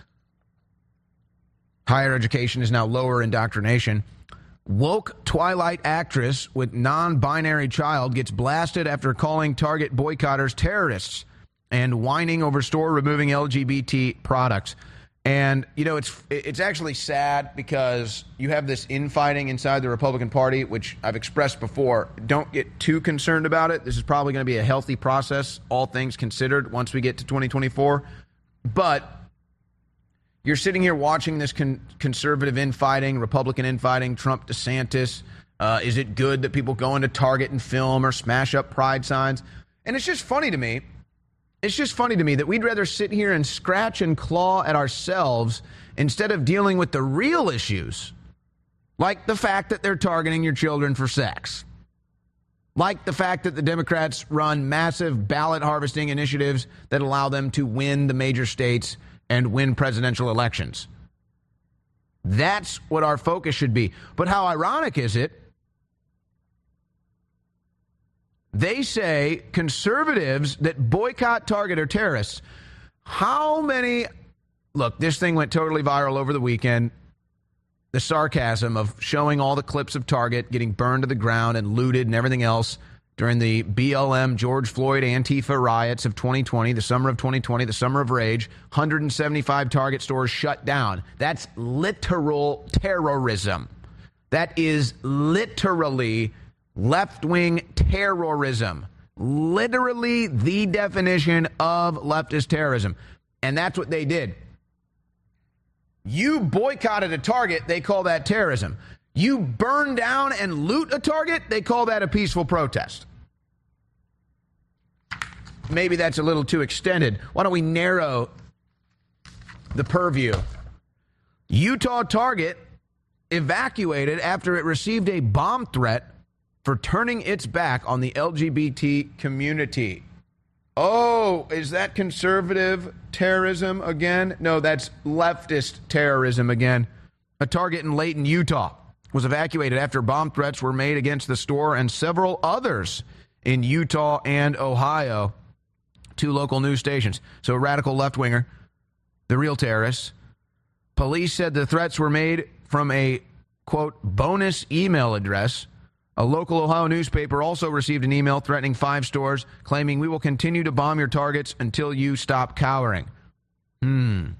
Higher education is now lower indoctrination. Woke Twilight actress with non-binary child gets blasted after calling Target boycotters terrorists and whining over store removing LGBT products. And, it's actually sad because you have this infighting inside the Republican Party, which I've expressed before. Don't get too concerned about it. This is probably going to be a healthy process, all things considered, once we get to 2024. But you're sitting here watching this conservative infighting, Republican infighting, Trump, DeSantis. Is it good that people go into Target and film or smash up pride signs? And it's just funny to me. It's just funny to me that we'd rather sit here and scratch and claw at ourselves instead of dealing with the real issues, like the fact that they're targeting your children for sex, like the fact that the Democrats run massive ballot harvesting initiatives that allow them to win the major states and win presidential elections. That's what our focus should be. But how ironic is it? They say conservatives that boycott Target are terrorists. How many... Look, this thing went totally viral over the weekend. The sarcasm of showing all the clips of Target getting burned to the ground and looted and everything else during the BLM George Floyd Antifa riots of 2020, the summer of 2020, the summer of rage. 175 Target stores shut down. That's literal terrorism. That is literally left-wing terrorism. Literally the definition of leftist terrorism. And that's what they did. You boycotted a Target, they call that terrorism. You burn down and loot a Target, they call that a peaceful protest. Maybe that's a little too extended. Why don't we narrow the purview? Utah Target evacuated after it received a bomb threat for turning its back on the LGBT community. Oh, is that conservative terrorism again? No, that's leftist terrorism again. A Target in Layton, Utah was evacuated after bomb threats were made against the store and several others in Utah and Ohio. Two local news stations. So a radical left-winger, the real terrorists. Police said the threats were made from a, quote, bonus email address. A local Ohio newspaper also received an email threatening 5 stores, claiming we will continue to bomb your Targets until you stop cowering. Who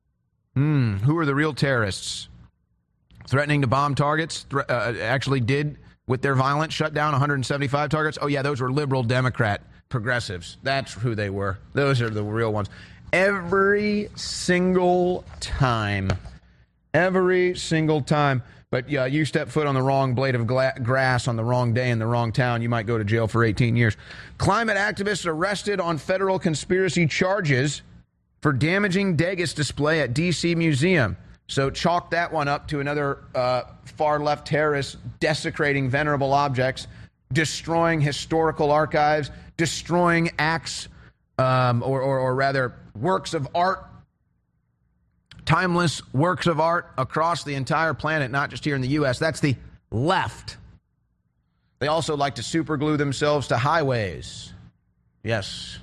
are the real terrorists? Threatening to bomb Targets, actually did, with their violence, shut down 175 Targets. Oh, yeah, those were liberal Democrat progressives. That's who they were. Those are the real ones. Every single time. Every single time. But yeah, you step foot on the wrong blade of grass on the wrong day in the wrong town, you might go to jail for 18 years. Climate activists arrested on federal conspiracy charges for damaging Degas display at D.C. Museum. So chalk that one up to another far-left terrorist desecrating venerable objects, destroying historical archives, destroying acts, or rather works of art, timeless works of art across the entire planet, not just here in the U.S. That's the left. They also like to superglue themselves to highways. Yes.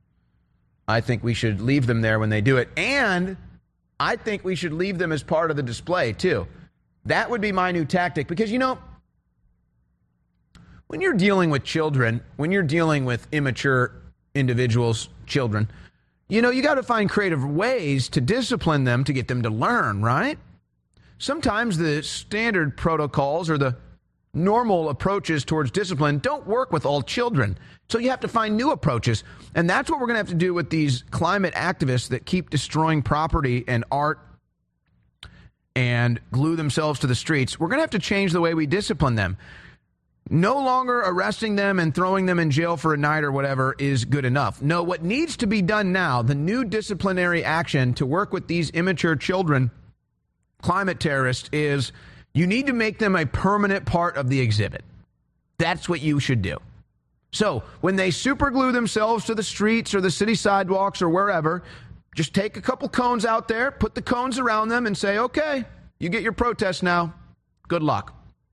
I think we should leave them there when they do it. And I think we should leave them as part of the display, too. That would be my new tactic. Because, you know, when you're dealing with children, when you're dealing with immature individuals, children, you know, you got to find creative ways to discipline them to get them to learn, right? sometimes the standard protocols or the normal approaches towards discipline don't work with all children. So you have to find new approaches. And that's what we're going to have to do with these climate activists that keep destroying property and art and glue themselves to the streets. We're going to have to change the way we discipline them. No longer arresting them and throwing them in jail for a night or whatever is good enough. No, what needs to be done now, the new disciplinary action to work with these immature children, climate terrorists, is you need to make them a permanent part of the exhibit. That's what you should do. So when they superglue themselves to the streets or the city sidewalks or wherever, just take a couple cones out there, put the cones around them and say, okay, you get your protest now. Good luck.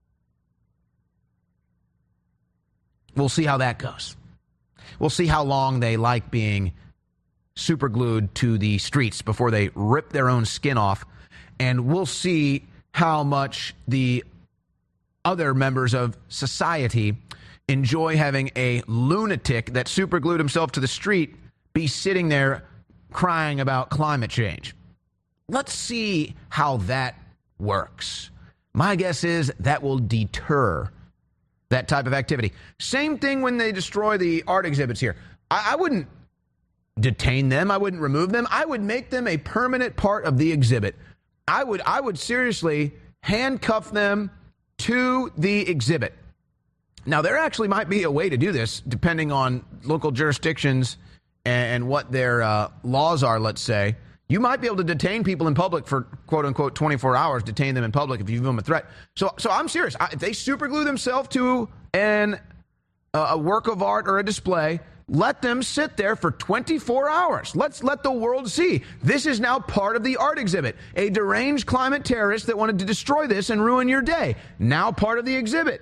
We'll see how that goes. We'll see how long they like being superglued to the streets before they rip their own skin off. And we'll see how much the other members of society enjoy having a lunatic that superglued himself to the street be sitting there crying about climate change. Let's see how that works. My guess is that will deter that type of activity. Same thing when they destroy the art exhibits here. I wouldn't detain them. I wouldn't remove them. I would make them a permanent part of the exhibit. I would seriously handcuff them to the exhibit. Now, there actually might be a way to do this, depending on local jurisdictions and what their laws are, let's say. You might be able to detain people in public for, quote-unquote, 24 hours, detain them in public if you give them a threat. So I'm serious. If they superglue themselves to a work of art or a display, let them sit there for 24 hours. Let's let the world see. This is now part of the art exhibit. A deranged climate terrorist that wanted to destroy this and ruin your day. Now part of the exhibit.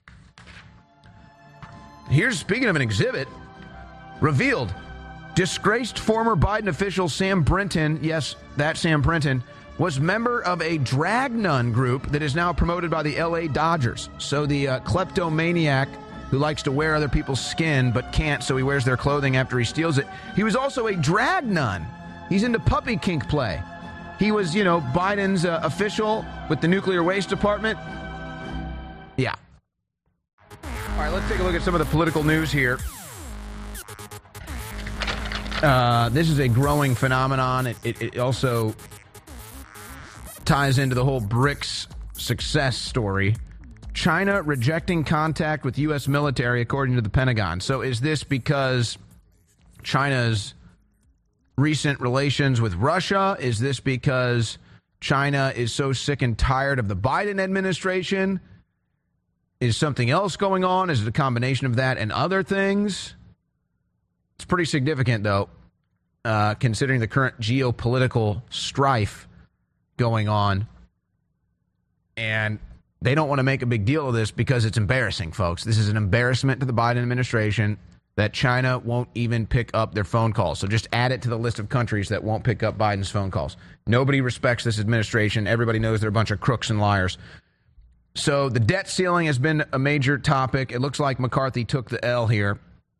Here's, speaking of an exhibit, revealed. Disgraced former Biden official Sam Brinton, yes, that Sam Brinton, was member of a drag nun group that is now promoted by the LA Dodgers. So the kleptomaniac who likes to wear other people's skin but can't, so he wears their clothing after he steals it. He was also a drag nun. He's into puppy kink play. He was, Biden's official with the nuclear waste department. Yeah. All right, let's take a look at some of the political news here. This is a growing phenomenon. It also ties into the whole BRICS success story. China rejecting contact with U.S. military, according to the Pentagon. So is this because China's recent relations with Russia? Is this because China is so sick and tired of the Biden administration? Is something else going on? Is it a combination of that and other things? It's pretty significant, though, considering the current geopolitical strife going on. And they don't want to make a big deal of this because it's embarrassing, folks. This is an embarrassment to the Biden administration that China won't even pick up their phone calls. So just add it to the list of countries that won't pick up Biden's phone calls. Nobody respects this administration. Everybody knows they're a bunch of crooks and liars. So the debt ceiling has been a major topic. It looks like McCarthy took the L here.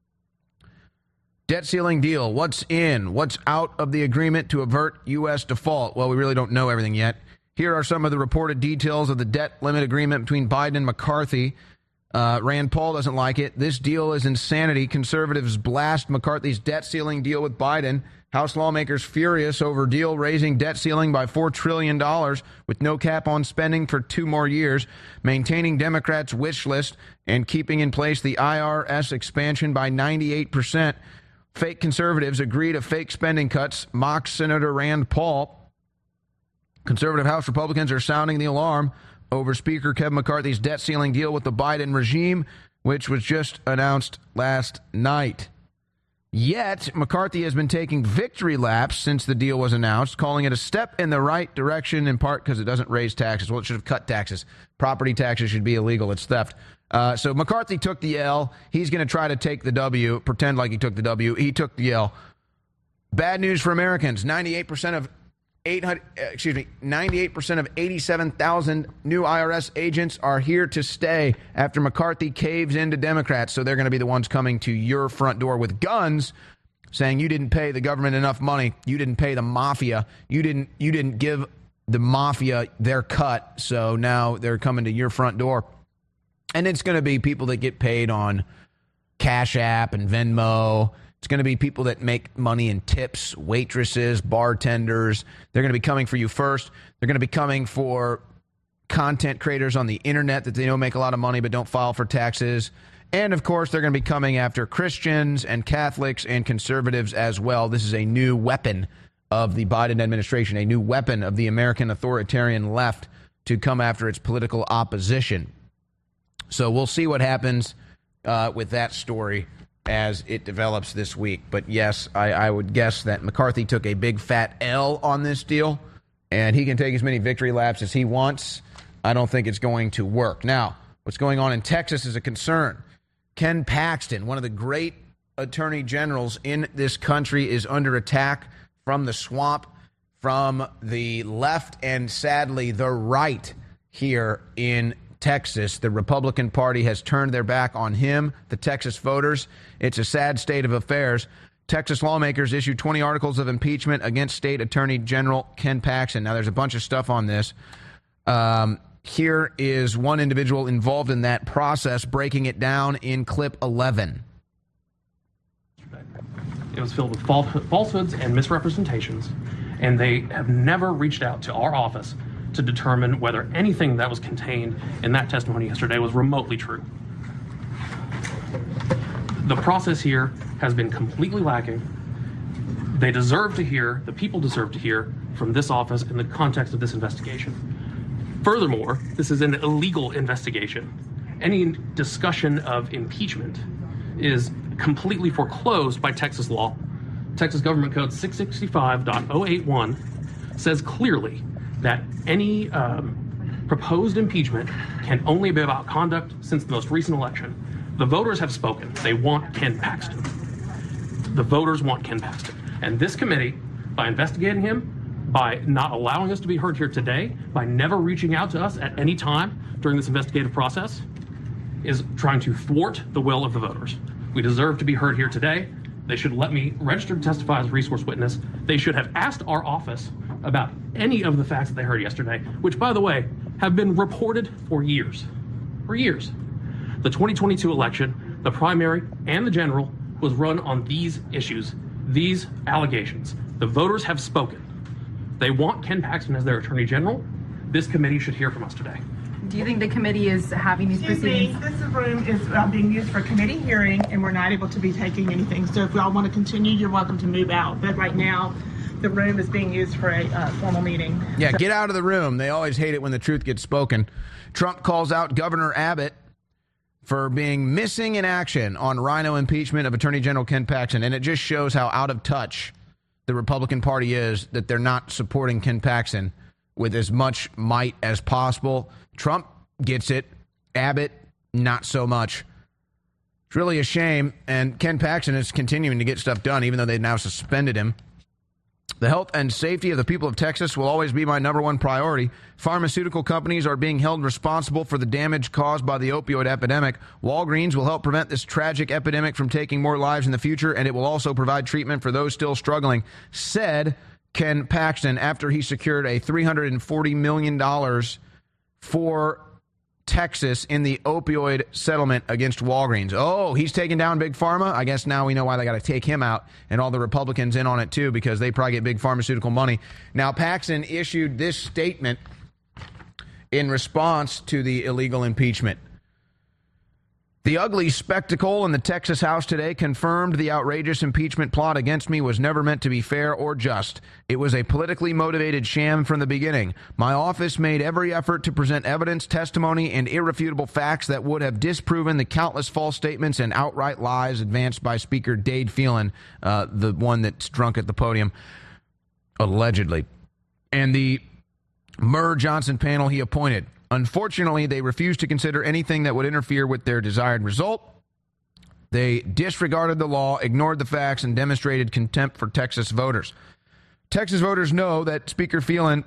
Debt ceiling deal. What's in? What's out of the agreement to avert U.S. default? Well, we really don't know everything yet. Here are some of the reported details of the debt limit agreement between Biden and McCarthy. Rand Paul doesn't like it. This deal is insanity. Conservatives blast McCarthy's debt ceiling deal with Biden. House lawmakers furious over deal raising debt ceiling by $4 trillion with no cap on spending for 2 more years, maintaining Democrats' wish list, and keeping in place the IRS expansion by 98%. Fake conservatives agree to fake spending cuts, mock Senator Rand Paul. Conservative House Republicans are sounding the alarm over Speaker Kevin McCarthy's debt ceiling deal with the Biden regime, which was just announced last night. Yet, McCarthy has been taking victory laps since the deal was announced, calling it a step in the right direction, in part because it doesn't raise taxes. Well, it should have cut taxes. Property taxes should be illegal. It's theft. So McCarthy took the L. He's going to try to take the W, pretend like he took the W. He took the L. Bad news for Americans. 98% of 87,000 new IRS agents are here to stay after McCarthy caves into Democrats. So they're going to be the ones coming to your front door with guns, saying you didn't pay the government enough money. You didn't pay the mafia. You didn't give the mafia their cut, so now they're coming to your front door. And it's going to be people that get paid on Cash App and Venmo. It's going to be people that make money in tips, waitresses, bartenders. They're going to be coming for you first. They're going to be coming for content creators on the internet that they know make a lot of money but don't file for taxes. And, of course, they're going to be coming after Christians and Catholics and conservatives as well. This is a new weapon of the Biden administration, a new weapon of the American authoritarian left to come after its political opposition. So we'll see what happens with that story as it develops this week. But yes, I would guess that McCarthy took a big fat L on this deal, and he can take as many victory laps as he wants. I don't think it's going to work. Now, what's going on in Texas is a concern. Ken Paxton, one of the great attorney generals in this country, is under attack from the swamp, from the left, and sadly the right here in Texas. The Republican Party has turned their back on him, the Texas voters. It's a sad state of affairs. Texas lawmakers issued 20 articles of impeachment against State Attorney General Ken Paxton. Now, there's a bunch of stuff on this. Here is one individual involved in that process, breaking it down in clip 11. It was filled with falsehoods and misrepresentations, and they have never reached out to our office to determine whether anything that was contained in that testimony yesterday was remotely true. The process here has been completely lacking. They deserve to hear, the people deserve to hear from this office in the context of this investigation. Furthermore, this is an illegal investigation. Any discussion of impeachment is completely foreclosed by Texas law. Texas Government Code 665.081 says clearly that any proposed impeachment can only be about conduct since the most recent election. The voters have spoken. They want Ken Paxton. The voters want Ken Paxton. And this committee, by investigating him, by not allowing us to be heard here today, by never reaching out to us at any time during this investigative process, is trying to thwart the will of the voters. We deserve to be heard here today. They should let me register to testify as a resource witness. They should have asked our office about any of the facts that they heard yesterday, which, by the way, have been reported for years. For years. The 2022 election, the primary and the general, was run on these issues, these allegations. The voters have spoken. They want Ken Paxton as their attorney general. This committee should hear from us today. Do you think the committee is having these proceedings? This room is being used for committee hearing, and we're not able to be taking anything. So if y'all want to continue, you're welcome to move out. But right now, the room is being used for a formal meeting. Yeah, get out of the room. They always hate it when the truth gets spoken. Trump calls out Governor Abbott for being missing in action on rhino impeachment of Attorney General Ken Paxton. And it just shows how out of touch the Republican Party is, that they're not supporting Ken Paxton with as much might as possible. Trump gets it. Abbott, not so much. It's really a shame. And Ken Paxton is continuing to get stuff done, even though they've now suspended him. The health and safety of the people of Texas will always be my number one priority. Pharmaceutical companies are being held responsible for the damage caused by the opioid epidemic. Walgreens will help prevent this tragic epidemic from taking more lives in the future, and it will also provide treatment for those still struggling, said Ken Paxton after he secured a $340 million for Texas in the opioid settlement against Walgreens. Oh, he's taking down Big Pharma? I guess now we know why they got to take him out, and all the Republicans in on it too, because they probably get big pharmaceutical money. Now, Paxton issued this statement in response to the illegal impeachment. The ugly spectacle in the Texas House today confirmed the outrageous impeachment plot against me was never meant to be fair or just. It was a politically motivated sham from the beginning. My office made every effort to present evidence, testimony, and irrefutable facts that would have disproven the countless false statements and outright lies advanced by Speaker Dade Phelan, the one that's drunk at the podium, allegedly, and the Murr Johnson panel he appointed. Unfortunately, they refused to consider anything that would interfere with their desired result. They disregarded the law, ignored the facts, and demonstrated contempt for Texas voters. Texas voters know that Speaker Phelan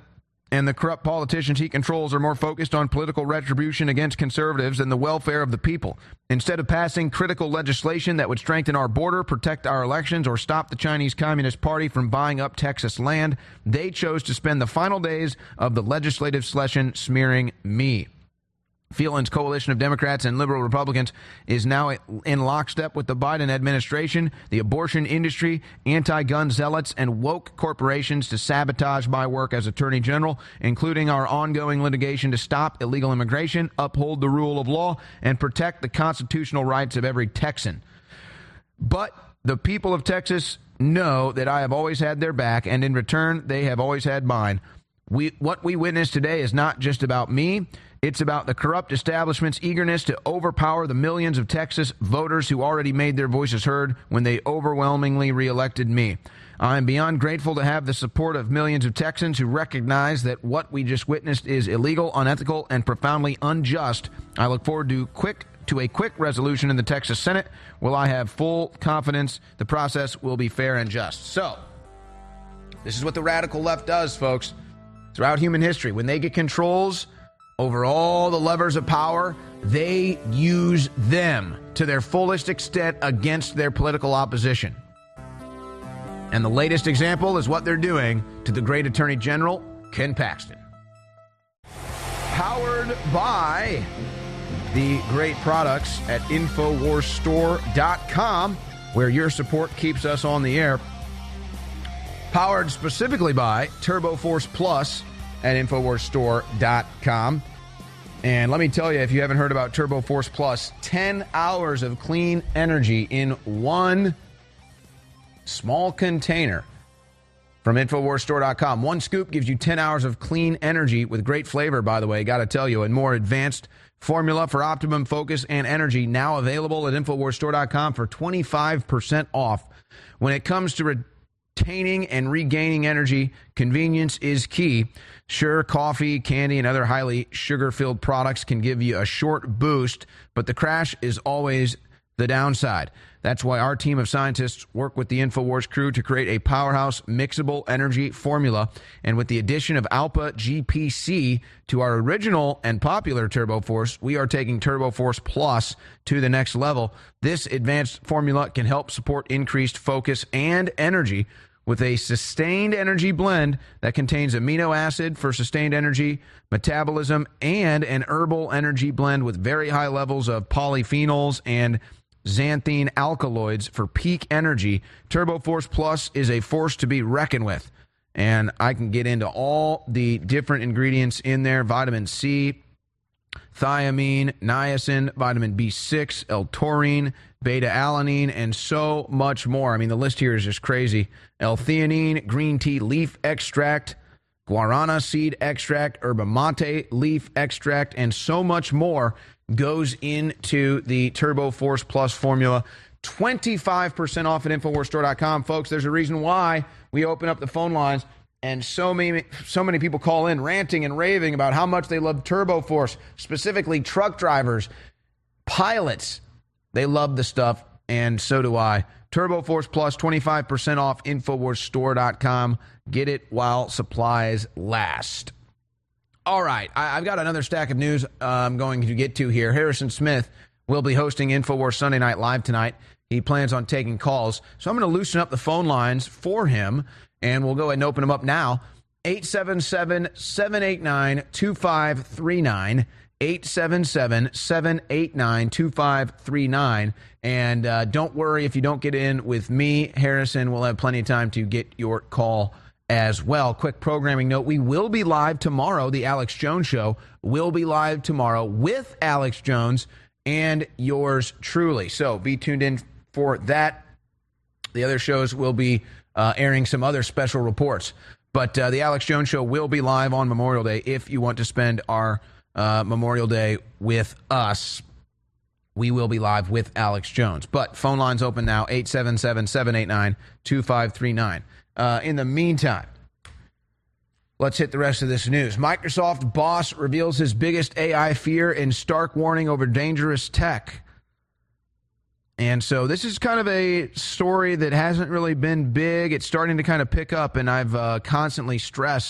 And the corrupt politicians he controls are more focused on political retribution against conservatives than the welfare of the people. Instead of passing critical legislation that would strengthen our border, protect our elections, or stop the Chinese Communist Party from buying up Texas land, they chose to spend the final days of the legislative session smearing me. Phelan's coalition of Democrats and liberal Republicans is now in lockstep with the Biden administration, the abortion industry, anti-gun zealots, and woke corporations to sabotage my work as Attorney General, including our ongoing litigation to stop illegal immigration, uphold the rule of law, and protect the constitutional rights of every Texan. But the people of Texas know that I have always had their back, and in return, they have always had mine. What we witnessed today is not just about me. It's about the corrupt establishment's eagerness to overpower the millions of Texas voters who already made their voices heard when they overwhelmingly reelected me. I am beyond grateful to have the support of millions of Texans who recognize that what we just witnessed is illegal, unethical, and profoundly unjust. I look forward to a quick resolution in the Texas Senate. Will I have full confidence the process will be fair and just? So, this is what the radical left does, folks. Throughout human history, when they get controls over all the levers of power, they use them to their fullest extent against their political opposition. And the latest example is what they're doing to the great Attorney General, Ken Paxton. Powered by the great products at InfoWarsStore.com, where your support keeps us on the air. Powered specifically by TurboForce Plus at InfoWarsStore.com. And let me tell you, if you haven't heard about TurboForce Plus, 10 hours of clean energy in one small container from InfoWarsStore.com. One scoop gives you 10 hours of clean energy with great flavor, by the way, got to tell you, and more advanced formula for optimum focus and energy, now available at InfoWarsStore.com for 25% off. When it comes to retaining and regaining energy, convenience is key. Sure, coffee, candy, and other highly sugar-filled products can give you a short boost, but the crash is always the downside. That's why our team of scientists work with the InfoWars crew to create a powerhouse mixable energy formula. And with the addition of Alpha GPC to our original and popular TurboForce, we are taking TurboForce Plus to the next level. This advanced formula can help support increased focus and energy with a sustained energy blend that contains amino acid for sustained energy, metabolism, and an herbal energy blend with very high levels of polyphenols and xanthine alkaloids for peak energy. TurboForce Plus is a force to be reckoned with. And I can get into all the different ingredients in there: vitamin C, thiamine, niacin, vitamin B6, L-taurine, beta-alanine, and so much more. I mean, the list here is just crazy. L-theanine, green tea leaf extract, guarana seed extract, yerba mate leaf extract, and so much more goes into the TurboForce Plus formula. 25% off at InfoWarsStore.com. Folks, there's a reason why we open up the phone lines and so many people call in ranting and raving about how much they love TurboForce, specifically truck drivers, pilots. They love the stuff, and so do I. TurboForce Plus, 25% off, InfoWarsStore.com. Get it while supplies last. All right, I've got another stack of news I'm going to get to here. Harrison Smith will be hosting InfoWars Sunday Night Live tonight. He plans on taking calls. So I'm going to loosen up the phone lines for him, and we'll go ahead and open them up now. 877-789-2539. 877-789-2539. And don't worry if you don't get in with me, Harrison. We'll have plenty of time to get your call as well. Quick programming note, we will be live tomorrow. The Alex Jones Show will be live tomorrow with Alex Jones and yours truly. So be tuned in for that. The other shows will be airing some other special reports. But the Alex Jones Show will be live on Memorial Day if you want to spend our Memorial Day with us. We will be live with Alex Jones. But phone lines open now, 877-789-2539. In the meantime, let's hit the rest of this news. Microsoft boss reveals his biggest AI fear in stark warning over dangerous tech. And so this is kind of a story that hasn't really been big. It's starting to kind of pick up, and I've constantly stressed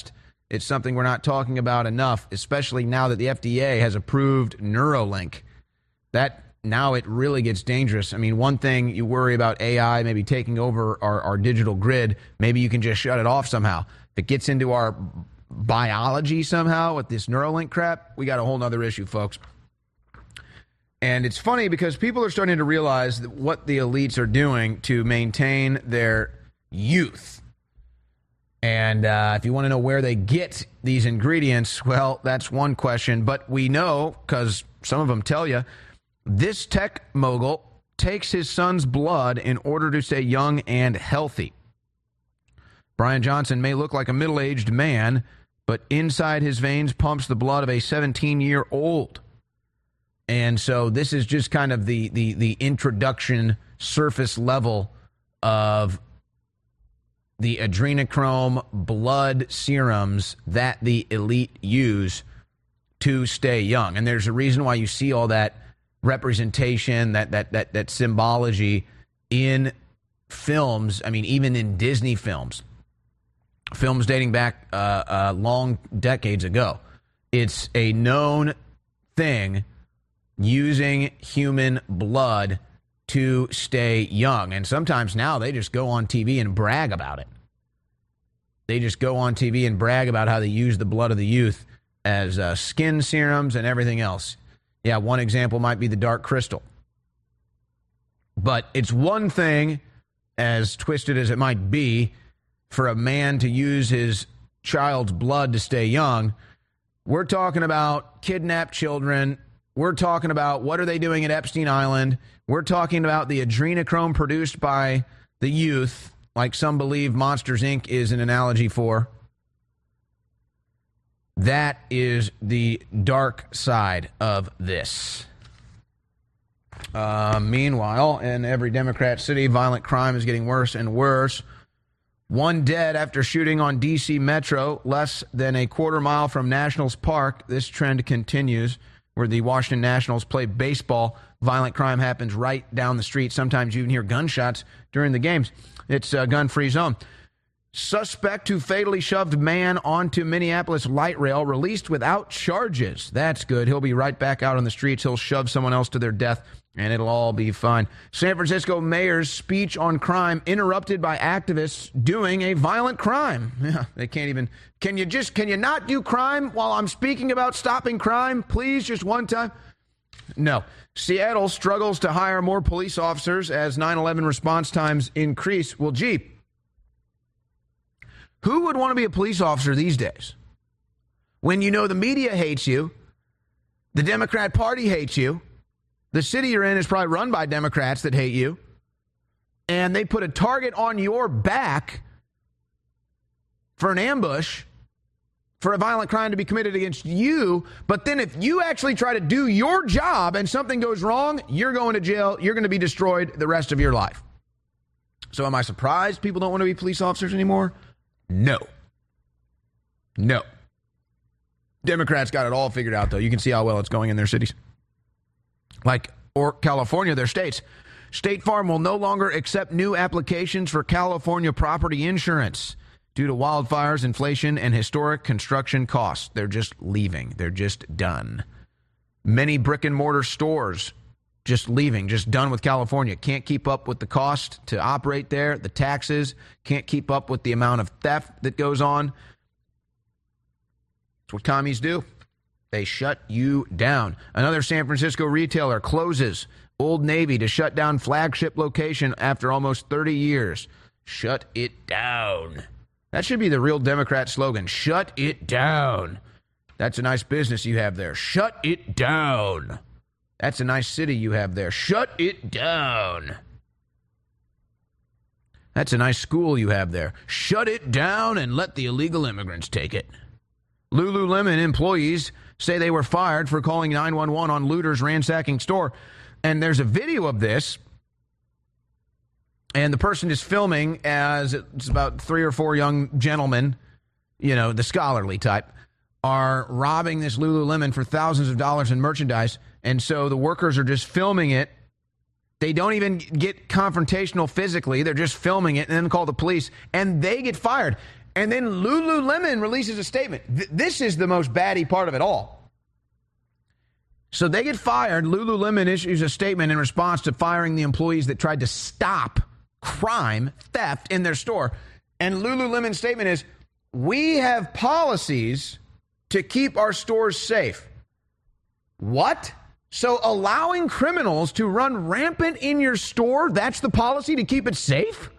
It's something we're not talking about enough, especially now that the FDA has approved Neuralink. That now it really gets dangerous. I mean, one thing you worry about AI maybe taking over our digital grid. Maybe you can just shut it off somehow. If it gets into our biology somehow with this Neuralink crap, we got a whole nother issue, folks. And it's funny because people are starting to realize that what the elites are doing to maintain their youth. And if you want to know where they get these ingredients, well, that's one question. But we know, because some of them tell you, this tech mogul takes his son's blood in order to stay young and healthy. Brian Johnson may look like a middle-aged man, but inside his veins pumps the blood of a 17-year-old. And so this is just kind of the introduction, surface level of the adrenochrome blood serums that the elite use to stay young. And there's a reason why you see all that representation, that symbology in films. I mean, even in Disney films dating back long decades ago. It's a known thing, using human blood to stay young. And sometimes now they just go on TV and brag about it. They just go on TV and brag about how they use the blood of the youth as skin serums and everything else. Yeah, one example might be the Dark Crystal. But it's one thing, as twisted as it might be, for a man to use his child's blood to stay young. We're talking about kidnapped children. We're talking about what are they doing at Epstein Island. We're talking about the adrenochrome produced by the youth, like some believe Monsters, Inc. is an analogy for. That is the dark side of this. Meanwhile, in every Democrat city, violent crime is getting worse and worse. One dead after shooting on D.C. Metro, less than a quarter mile from Nationals Park. This trend continues. Where the Washington Nationals play baseball, violent crime happens right down the street. Sometimes you even hear gunshots during the games. It's a gun-free zone. Suspect who fatally shoved man onto Minneapolis light rail released without charges. That's good. He'll be right back out on the streets. He'll shove someone else to their death, and it'll all be fine. San Francisco mayor's speech on crime interrupted by activists doing a violent crime. Yeah, they can't even... Can you not do crime while I'm speaking about stopping crime? Please, just one time? No. Seattle struggles to hire more police officers as 9/11 response times increase. Well, gee, who would want to be a police officer these days? When you know the media hates you, the Democrat Party hates you, the city you're in is probably run by Democrats that hate you, and they put a target on your back for an ambush, for a violent crime to be committed against you. But then if you actually try to do your job and something goes wrong, you're going to jail. You're going to be destroyed the rest of your life. So am I surprised people don't want to be police officers anymore? No. No. Democrats got it all figured out, though. You can see how well it's going in their cities. Like California, their states. State Farm will no longer accept new applications for California property insurance due to wildfires, inflation, and historic construction costs. They're just leaving. They're just done. Many brick and mortar stores just leaving, just done with California. Can't keep up with the cost to operate there, the taxes, can't keep up with the amount of theft that goes on. That's what commies do. They shut you down. Another San Francisco retailer closes Old Navy to shut down flagship location after almost 30 years. Shut it down. That should be the real Democrat slogan. Shut it down. That's a nice business you have there. Shut it down. That's a nice city you have there. Shut it down. That's a nice school you have there. Shut it down and let the illegal immigrants take it. Lululemon employees say they were fired for calling 911 on looters ransacking store. And there's a video of this. And the person is filming as it's about 3 or 4 young gentlemen, you know, the scholarly type, are robbing this Lululemon for thousands of dollars in merchandise. And so the workers are just filming it. They don't even get confrontational physically. They're just filming it and then call the police. And they get fired. And then Lululemon releases a statement. This is the most batty part of it all. So they get fired. Lululemon issues a statement in response to firing the employees that tried to stop crime, theft in their store. And Lululemon's statement is, we have policies to keep our stores safe. What? So allowing criminals to run rampant in your store, that's the policy to keep it safe?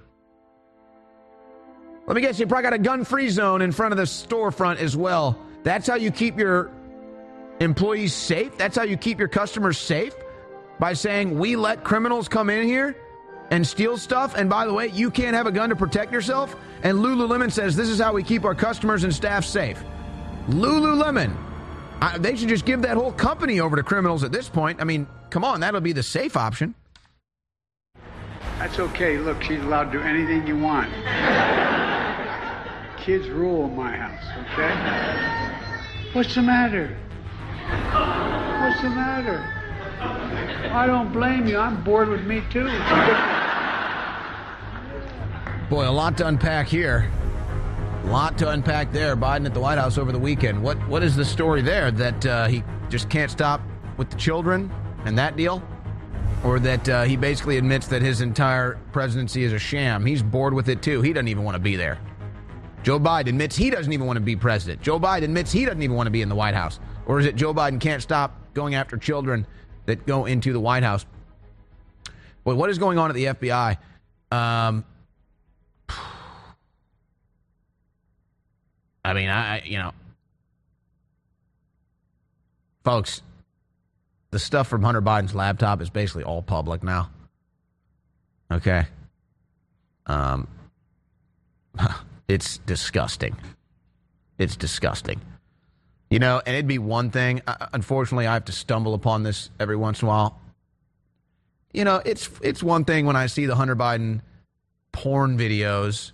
Let me guess, you probably got a gun-free zone in front of the storefront as well. That's how you keep your employees safe? That's how you keep your customers safe? By saying, we let criminals come in here and steal stuff, and by the way, you can't have a gun to protect yourself? And Lululemon says, this is how we keep our customers and staff safe. Lululemon. They should just give that whole company over to criminals at this point. I mean, come on, that'll be the safe option. That's okay. Look, she's allowed to do anything you want. Kids rule in my house, okay? What's the matter? What's the matter? I don't blame you. I'm bored with me, too. Boy, a lot to unpack here. A lot to unpack there. Biden at the White House over the weekend. What is the story there? That he just can't stop with the children and that deal? Or that he basically admits that his entire presidency is a sham? He's bored with it, too. He doesn't even want to be there. Joe Biden admits he doesn't even want to be president. Joe Biden admits he doesn't even want to be in the White House. Or is it Joe Biden can't stop going after children that go into the White House? Boy, what is going on at the FBI? I mean, folks, the stuff from Hunter Biden's laptop is basically all public now. Okay. It's disgusting. It's disgusting. And it'd be one thing. Unfortunately, I have to stumble upon this every once in a while. It's one thing when I see the Hunter Biden porn videos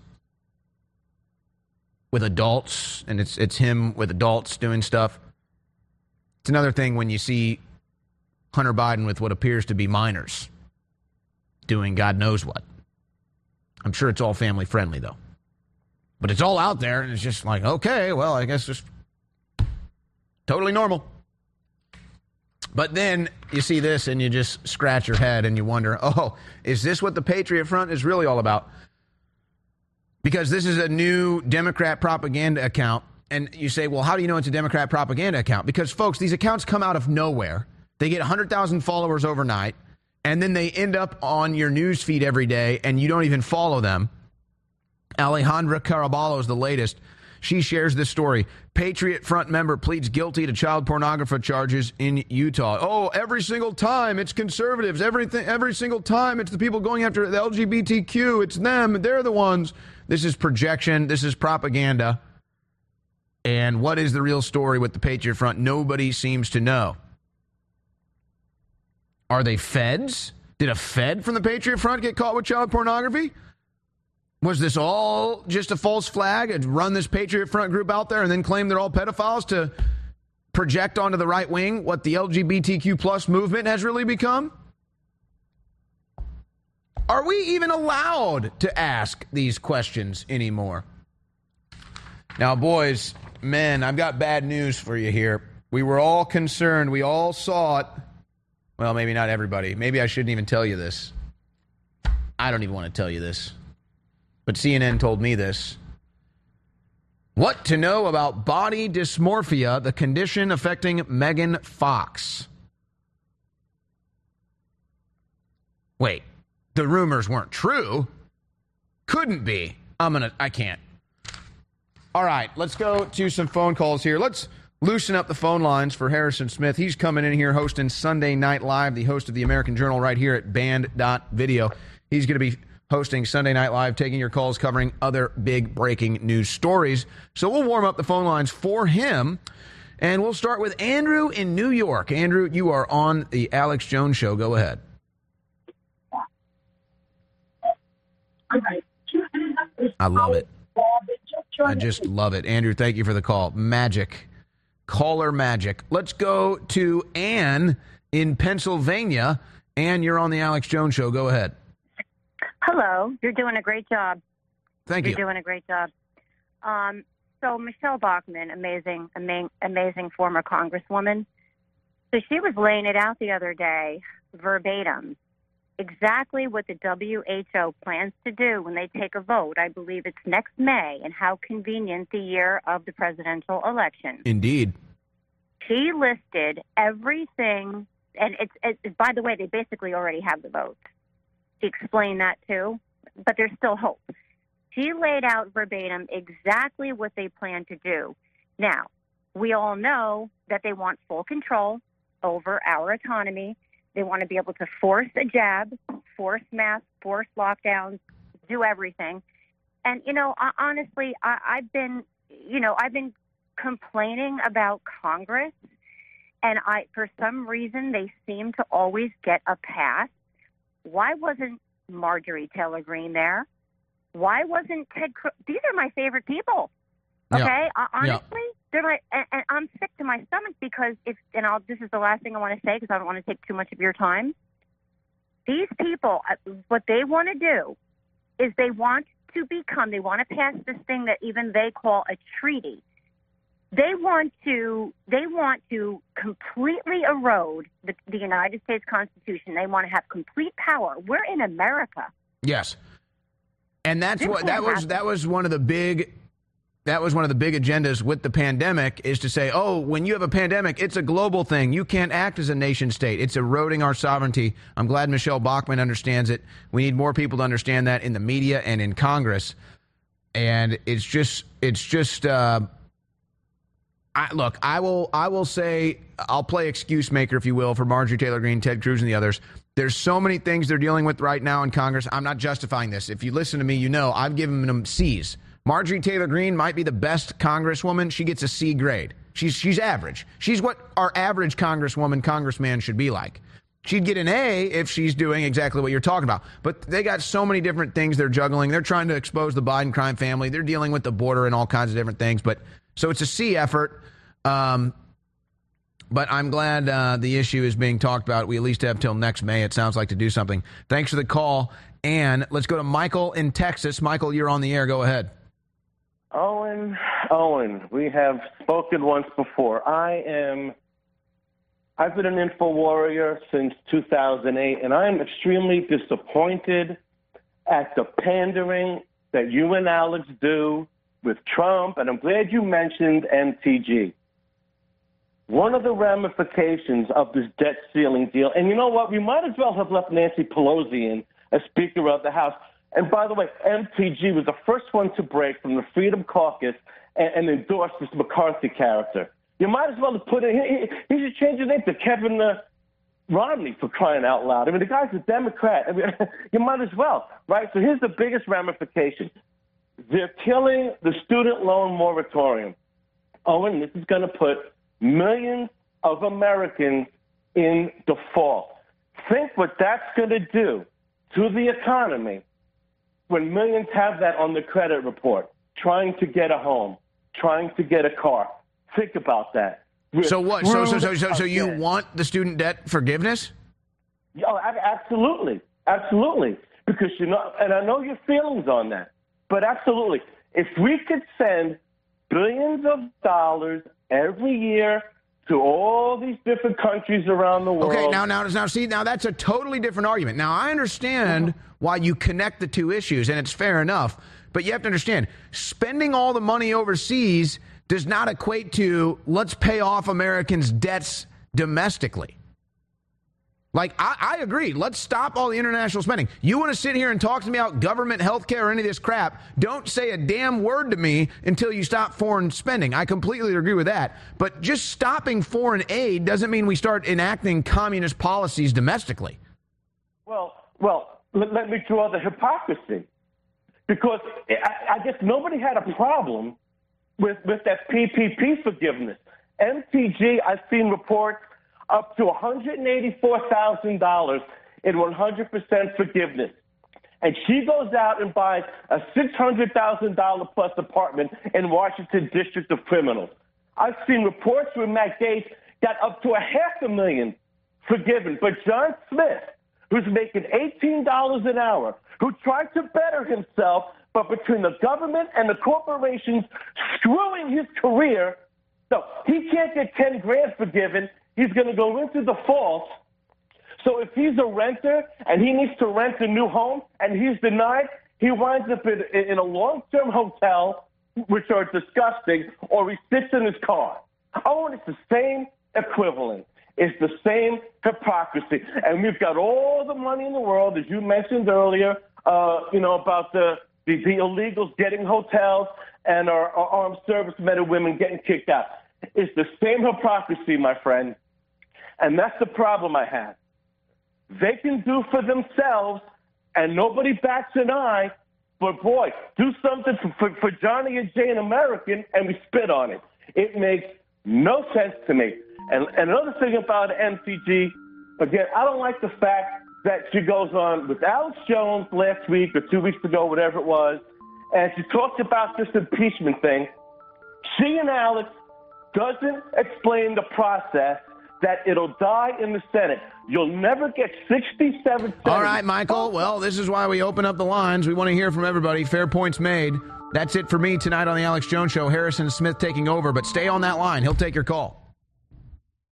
with adults, and it's him with adults doing stuff. It's another thing when you see Hunter Biden with what appears to be minors doing God knows what. I'm sure it's all family friendly, though. But it's all out there, and it's just like, okay, well, I guess just totally normal. But then you see this, and you just scratch your head, and you wonder, oh, is this what the Patriot Front is really all about? Because this is a new Democrat propaganda account. And you say, well, how do you know it's a Democrat propaganda account? Because, folks, these accounts come out of nowhere. They get 100,000 followers overnight, and then they end up on your news feed every day, and you don't even follow them. Alejandra Caraballo is the latest. She shares this story. Patriot Front member pleads guilty to child pornography charges in Utah. Oh, every single time it's conservatives. Every single time it's the people going after the LGBTQ. It's them. They're the ones. This is projection. This is propaganda. And what is the real story with the Patriot Front? Nobody seems to know. Are they feds? Did a fed from the Patriot Front get caught with child pornography? Was this all just a false flag and run this Patriot Front group out there and then claim they're all pedophiles to project onto the right wing what the LGBTQ plus movement has really become? Are we even allowed to ask these questions anymore? Now, boys, men, I've got bad news for you here. We were all concerned. We all saw it. Well, maybe not everybody. Maybe I shouldn't even tell you this. I don't even want to tell you this. But CNN told me this. What to know about body dysmorphia, the condition affecting Megan Fox. Wait, the rumors weren't true. Couldn't be. I can't. All right, let's go to some phone calls here. Let's loosen up the phone lines for Harrison Smith. He's coming in here hosting Sunday Night Live, the host of the American Journal right here at Band.video. He's going to be hosting Sunday Night Live, taking your calls, covering other big breaking news stories. So we'll warm up the phone lines for him, and we'll start with Andrew in New York. Andrew, you are on the Alex Jones Show. Go ahead. I love it. I just love it. Andrew, thank you for the call. Magic. Caller magic. Let's go to Ann in Pennsylvania. Ann, you're on the Alex Jones Show. Go ahead. Hello. You're doing a great job. Thank you. You're doing a great job. So Michelle Bachmann, amazing former congresswoman. So she was laying it out the other day, verbatim, exactly what the WHO plans to do when they take a vote. I believe it's next May, and how convenient the year of the presidential election. Indeed. She listed everything, and it's by the way, they basically already have the votes. She explained that too, but there's still hope. She laid out verbatim exactly what they plan to do. Now, we all know that they want full control over our autonomy. They want to be able to force a jab, force masks, force lockdowns, do everything. And, honestly, I've been complaining about Congress, and for some reason, they seem to always get a pass. Why wasn't Marjorie Taylor Greene there? Why wasn't Ted Cruz? These are my favorite people. Okay, honestly, they're like, and I'm sick to my stomach because this is the last thing I want to say because I don't want to take too much of your time. These people, what they want to do is they want to pass this thing that even they call a treaty. They want to completely erode the United States Constitution. They want to have complete power. We're in America. Yes. And that was one of the big agendas with the pandemic, is to say, oh, when you have a pandemic, it's a global thing. You can't act as a nation state. It's eroding our sovereignty. I'm glad Michelle Bachmann understands it. We need more people to understand that in the media and in Congress. And I will say, I'll play excuse maker, if you will, for Marjorie Taylor Greene, Ted Cruz, and the others. There's so many things they're dealing with right now in Congress. I'm not justifying this. If you listen to me, I've given them C's. Marjorie Taylor Greene might be the best congresswoman. She gets a C grade. She's average. She's what our average congressman should be like. She'd get an A if she's doing exactly what you're talking about. But they got so many different things they're juggling. They're trying to expose the Biden crime family. They're dealing with the border and all kinds of different things. So it's a C effort. But I'm glad the issue is being talked about. We at least have till next May, it sounds like, to do something. Thanks for the call. And let's go to Michael in Texas. Michael, you're on the air. Go ahead. Owen, we have spoken once before. I've been an info warrior since 2008, and I am extremely disappointed at the pandering that you and Alex do with Trump, and I'm glad you mentioned MTG. One of the ramifications of this debt ceiling deal, and you know what? We might as well have left Nancy Pelosi in as Speaker of the House. And by the way, MTG was the first one to break from the Freedom Caucus and endorse this McCarthy character. You might as well have put in, he should change his name to Kevin Romney, for crying out loud. I mean, the guy's a Democrat. I mean, you might as well, right? So here's the biggest ramification. They're killing the student loan moratorium. Owen, this is going to put millions of Americans in default. Think what that's going to do to the economy when millions have that on the credit report, trying to get a home, trying to get a car. Think about that. So what? So you want the student debt forgiveness? Oh, absolutely. Absolutely. Because, and I know your feelings on that, but absolutely. If we could send billions of dollars every year to all these different countries around the world. Okay, now that's a totally different argument. Now, I understand why you connect the two issues, and it's fair enough, but you have to understand, spending all the money overseas does not equate to let's pay off Americans' debts domestically. Like, I agree. Let's stop all the international spending. You want to sit here and talk to me about government, health care, or any of this crap, don't say a damn word to me until you stop foreign spending. I completely agree with that. But just stopping foreign aid doesn't mean we start enacting communist policies domestically. Well, let me draw the hypocrisy. Because I guess nobody had a problem with that PPP forgiveness. MTG, I've seen reports up to $184,000 in 100% forgiveness. And she goes out and buys a $600,000 plus apartment in Washington District of Criminals. I've seen reports where Matt Gaetz got up to $500,000 forgiven. But John Smith, who's making $18 an hour, who tried to better himself, but between the government and the corporations screwing his career, no, he can't get 10 grand forgiven. He's going to go into default. So if he's a renter and he needs to rent a new home and he's denied, he winds up in a long-term hotel, which are disgusting, or he sits in his car. Oh, and it's the same equivalent. It's the same hypocrisy. And we've got all the money in the world, as you mentioned earlier, about the illegals getting hotels and our armed service men and women getting kicked out. It's the same hypocrisy, my friend. And that's the problem I have. They can do for themselves, and nobody bats an eye, but boy, do something for Johnny and Jane American, and we spit on it. It makes no sense to me. And another thing about MTG, again, I don't like the fact that she goes on with Alex Jones last week or 2 weeks ago, whatever it was, and she talked about this impeachment thing. She and Alex doesn't explain the process, that it'll die in the Senate. You'll never get 67 senators. All right, Michael. Well, this is why we open up the lines. We want to hear from everybody. Fair points made. That's it for me tonight on the Alex Jones Show. Harrison Smith taking over, but stay on that line. He'll take your call.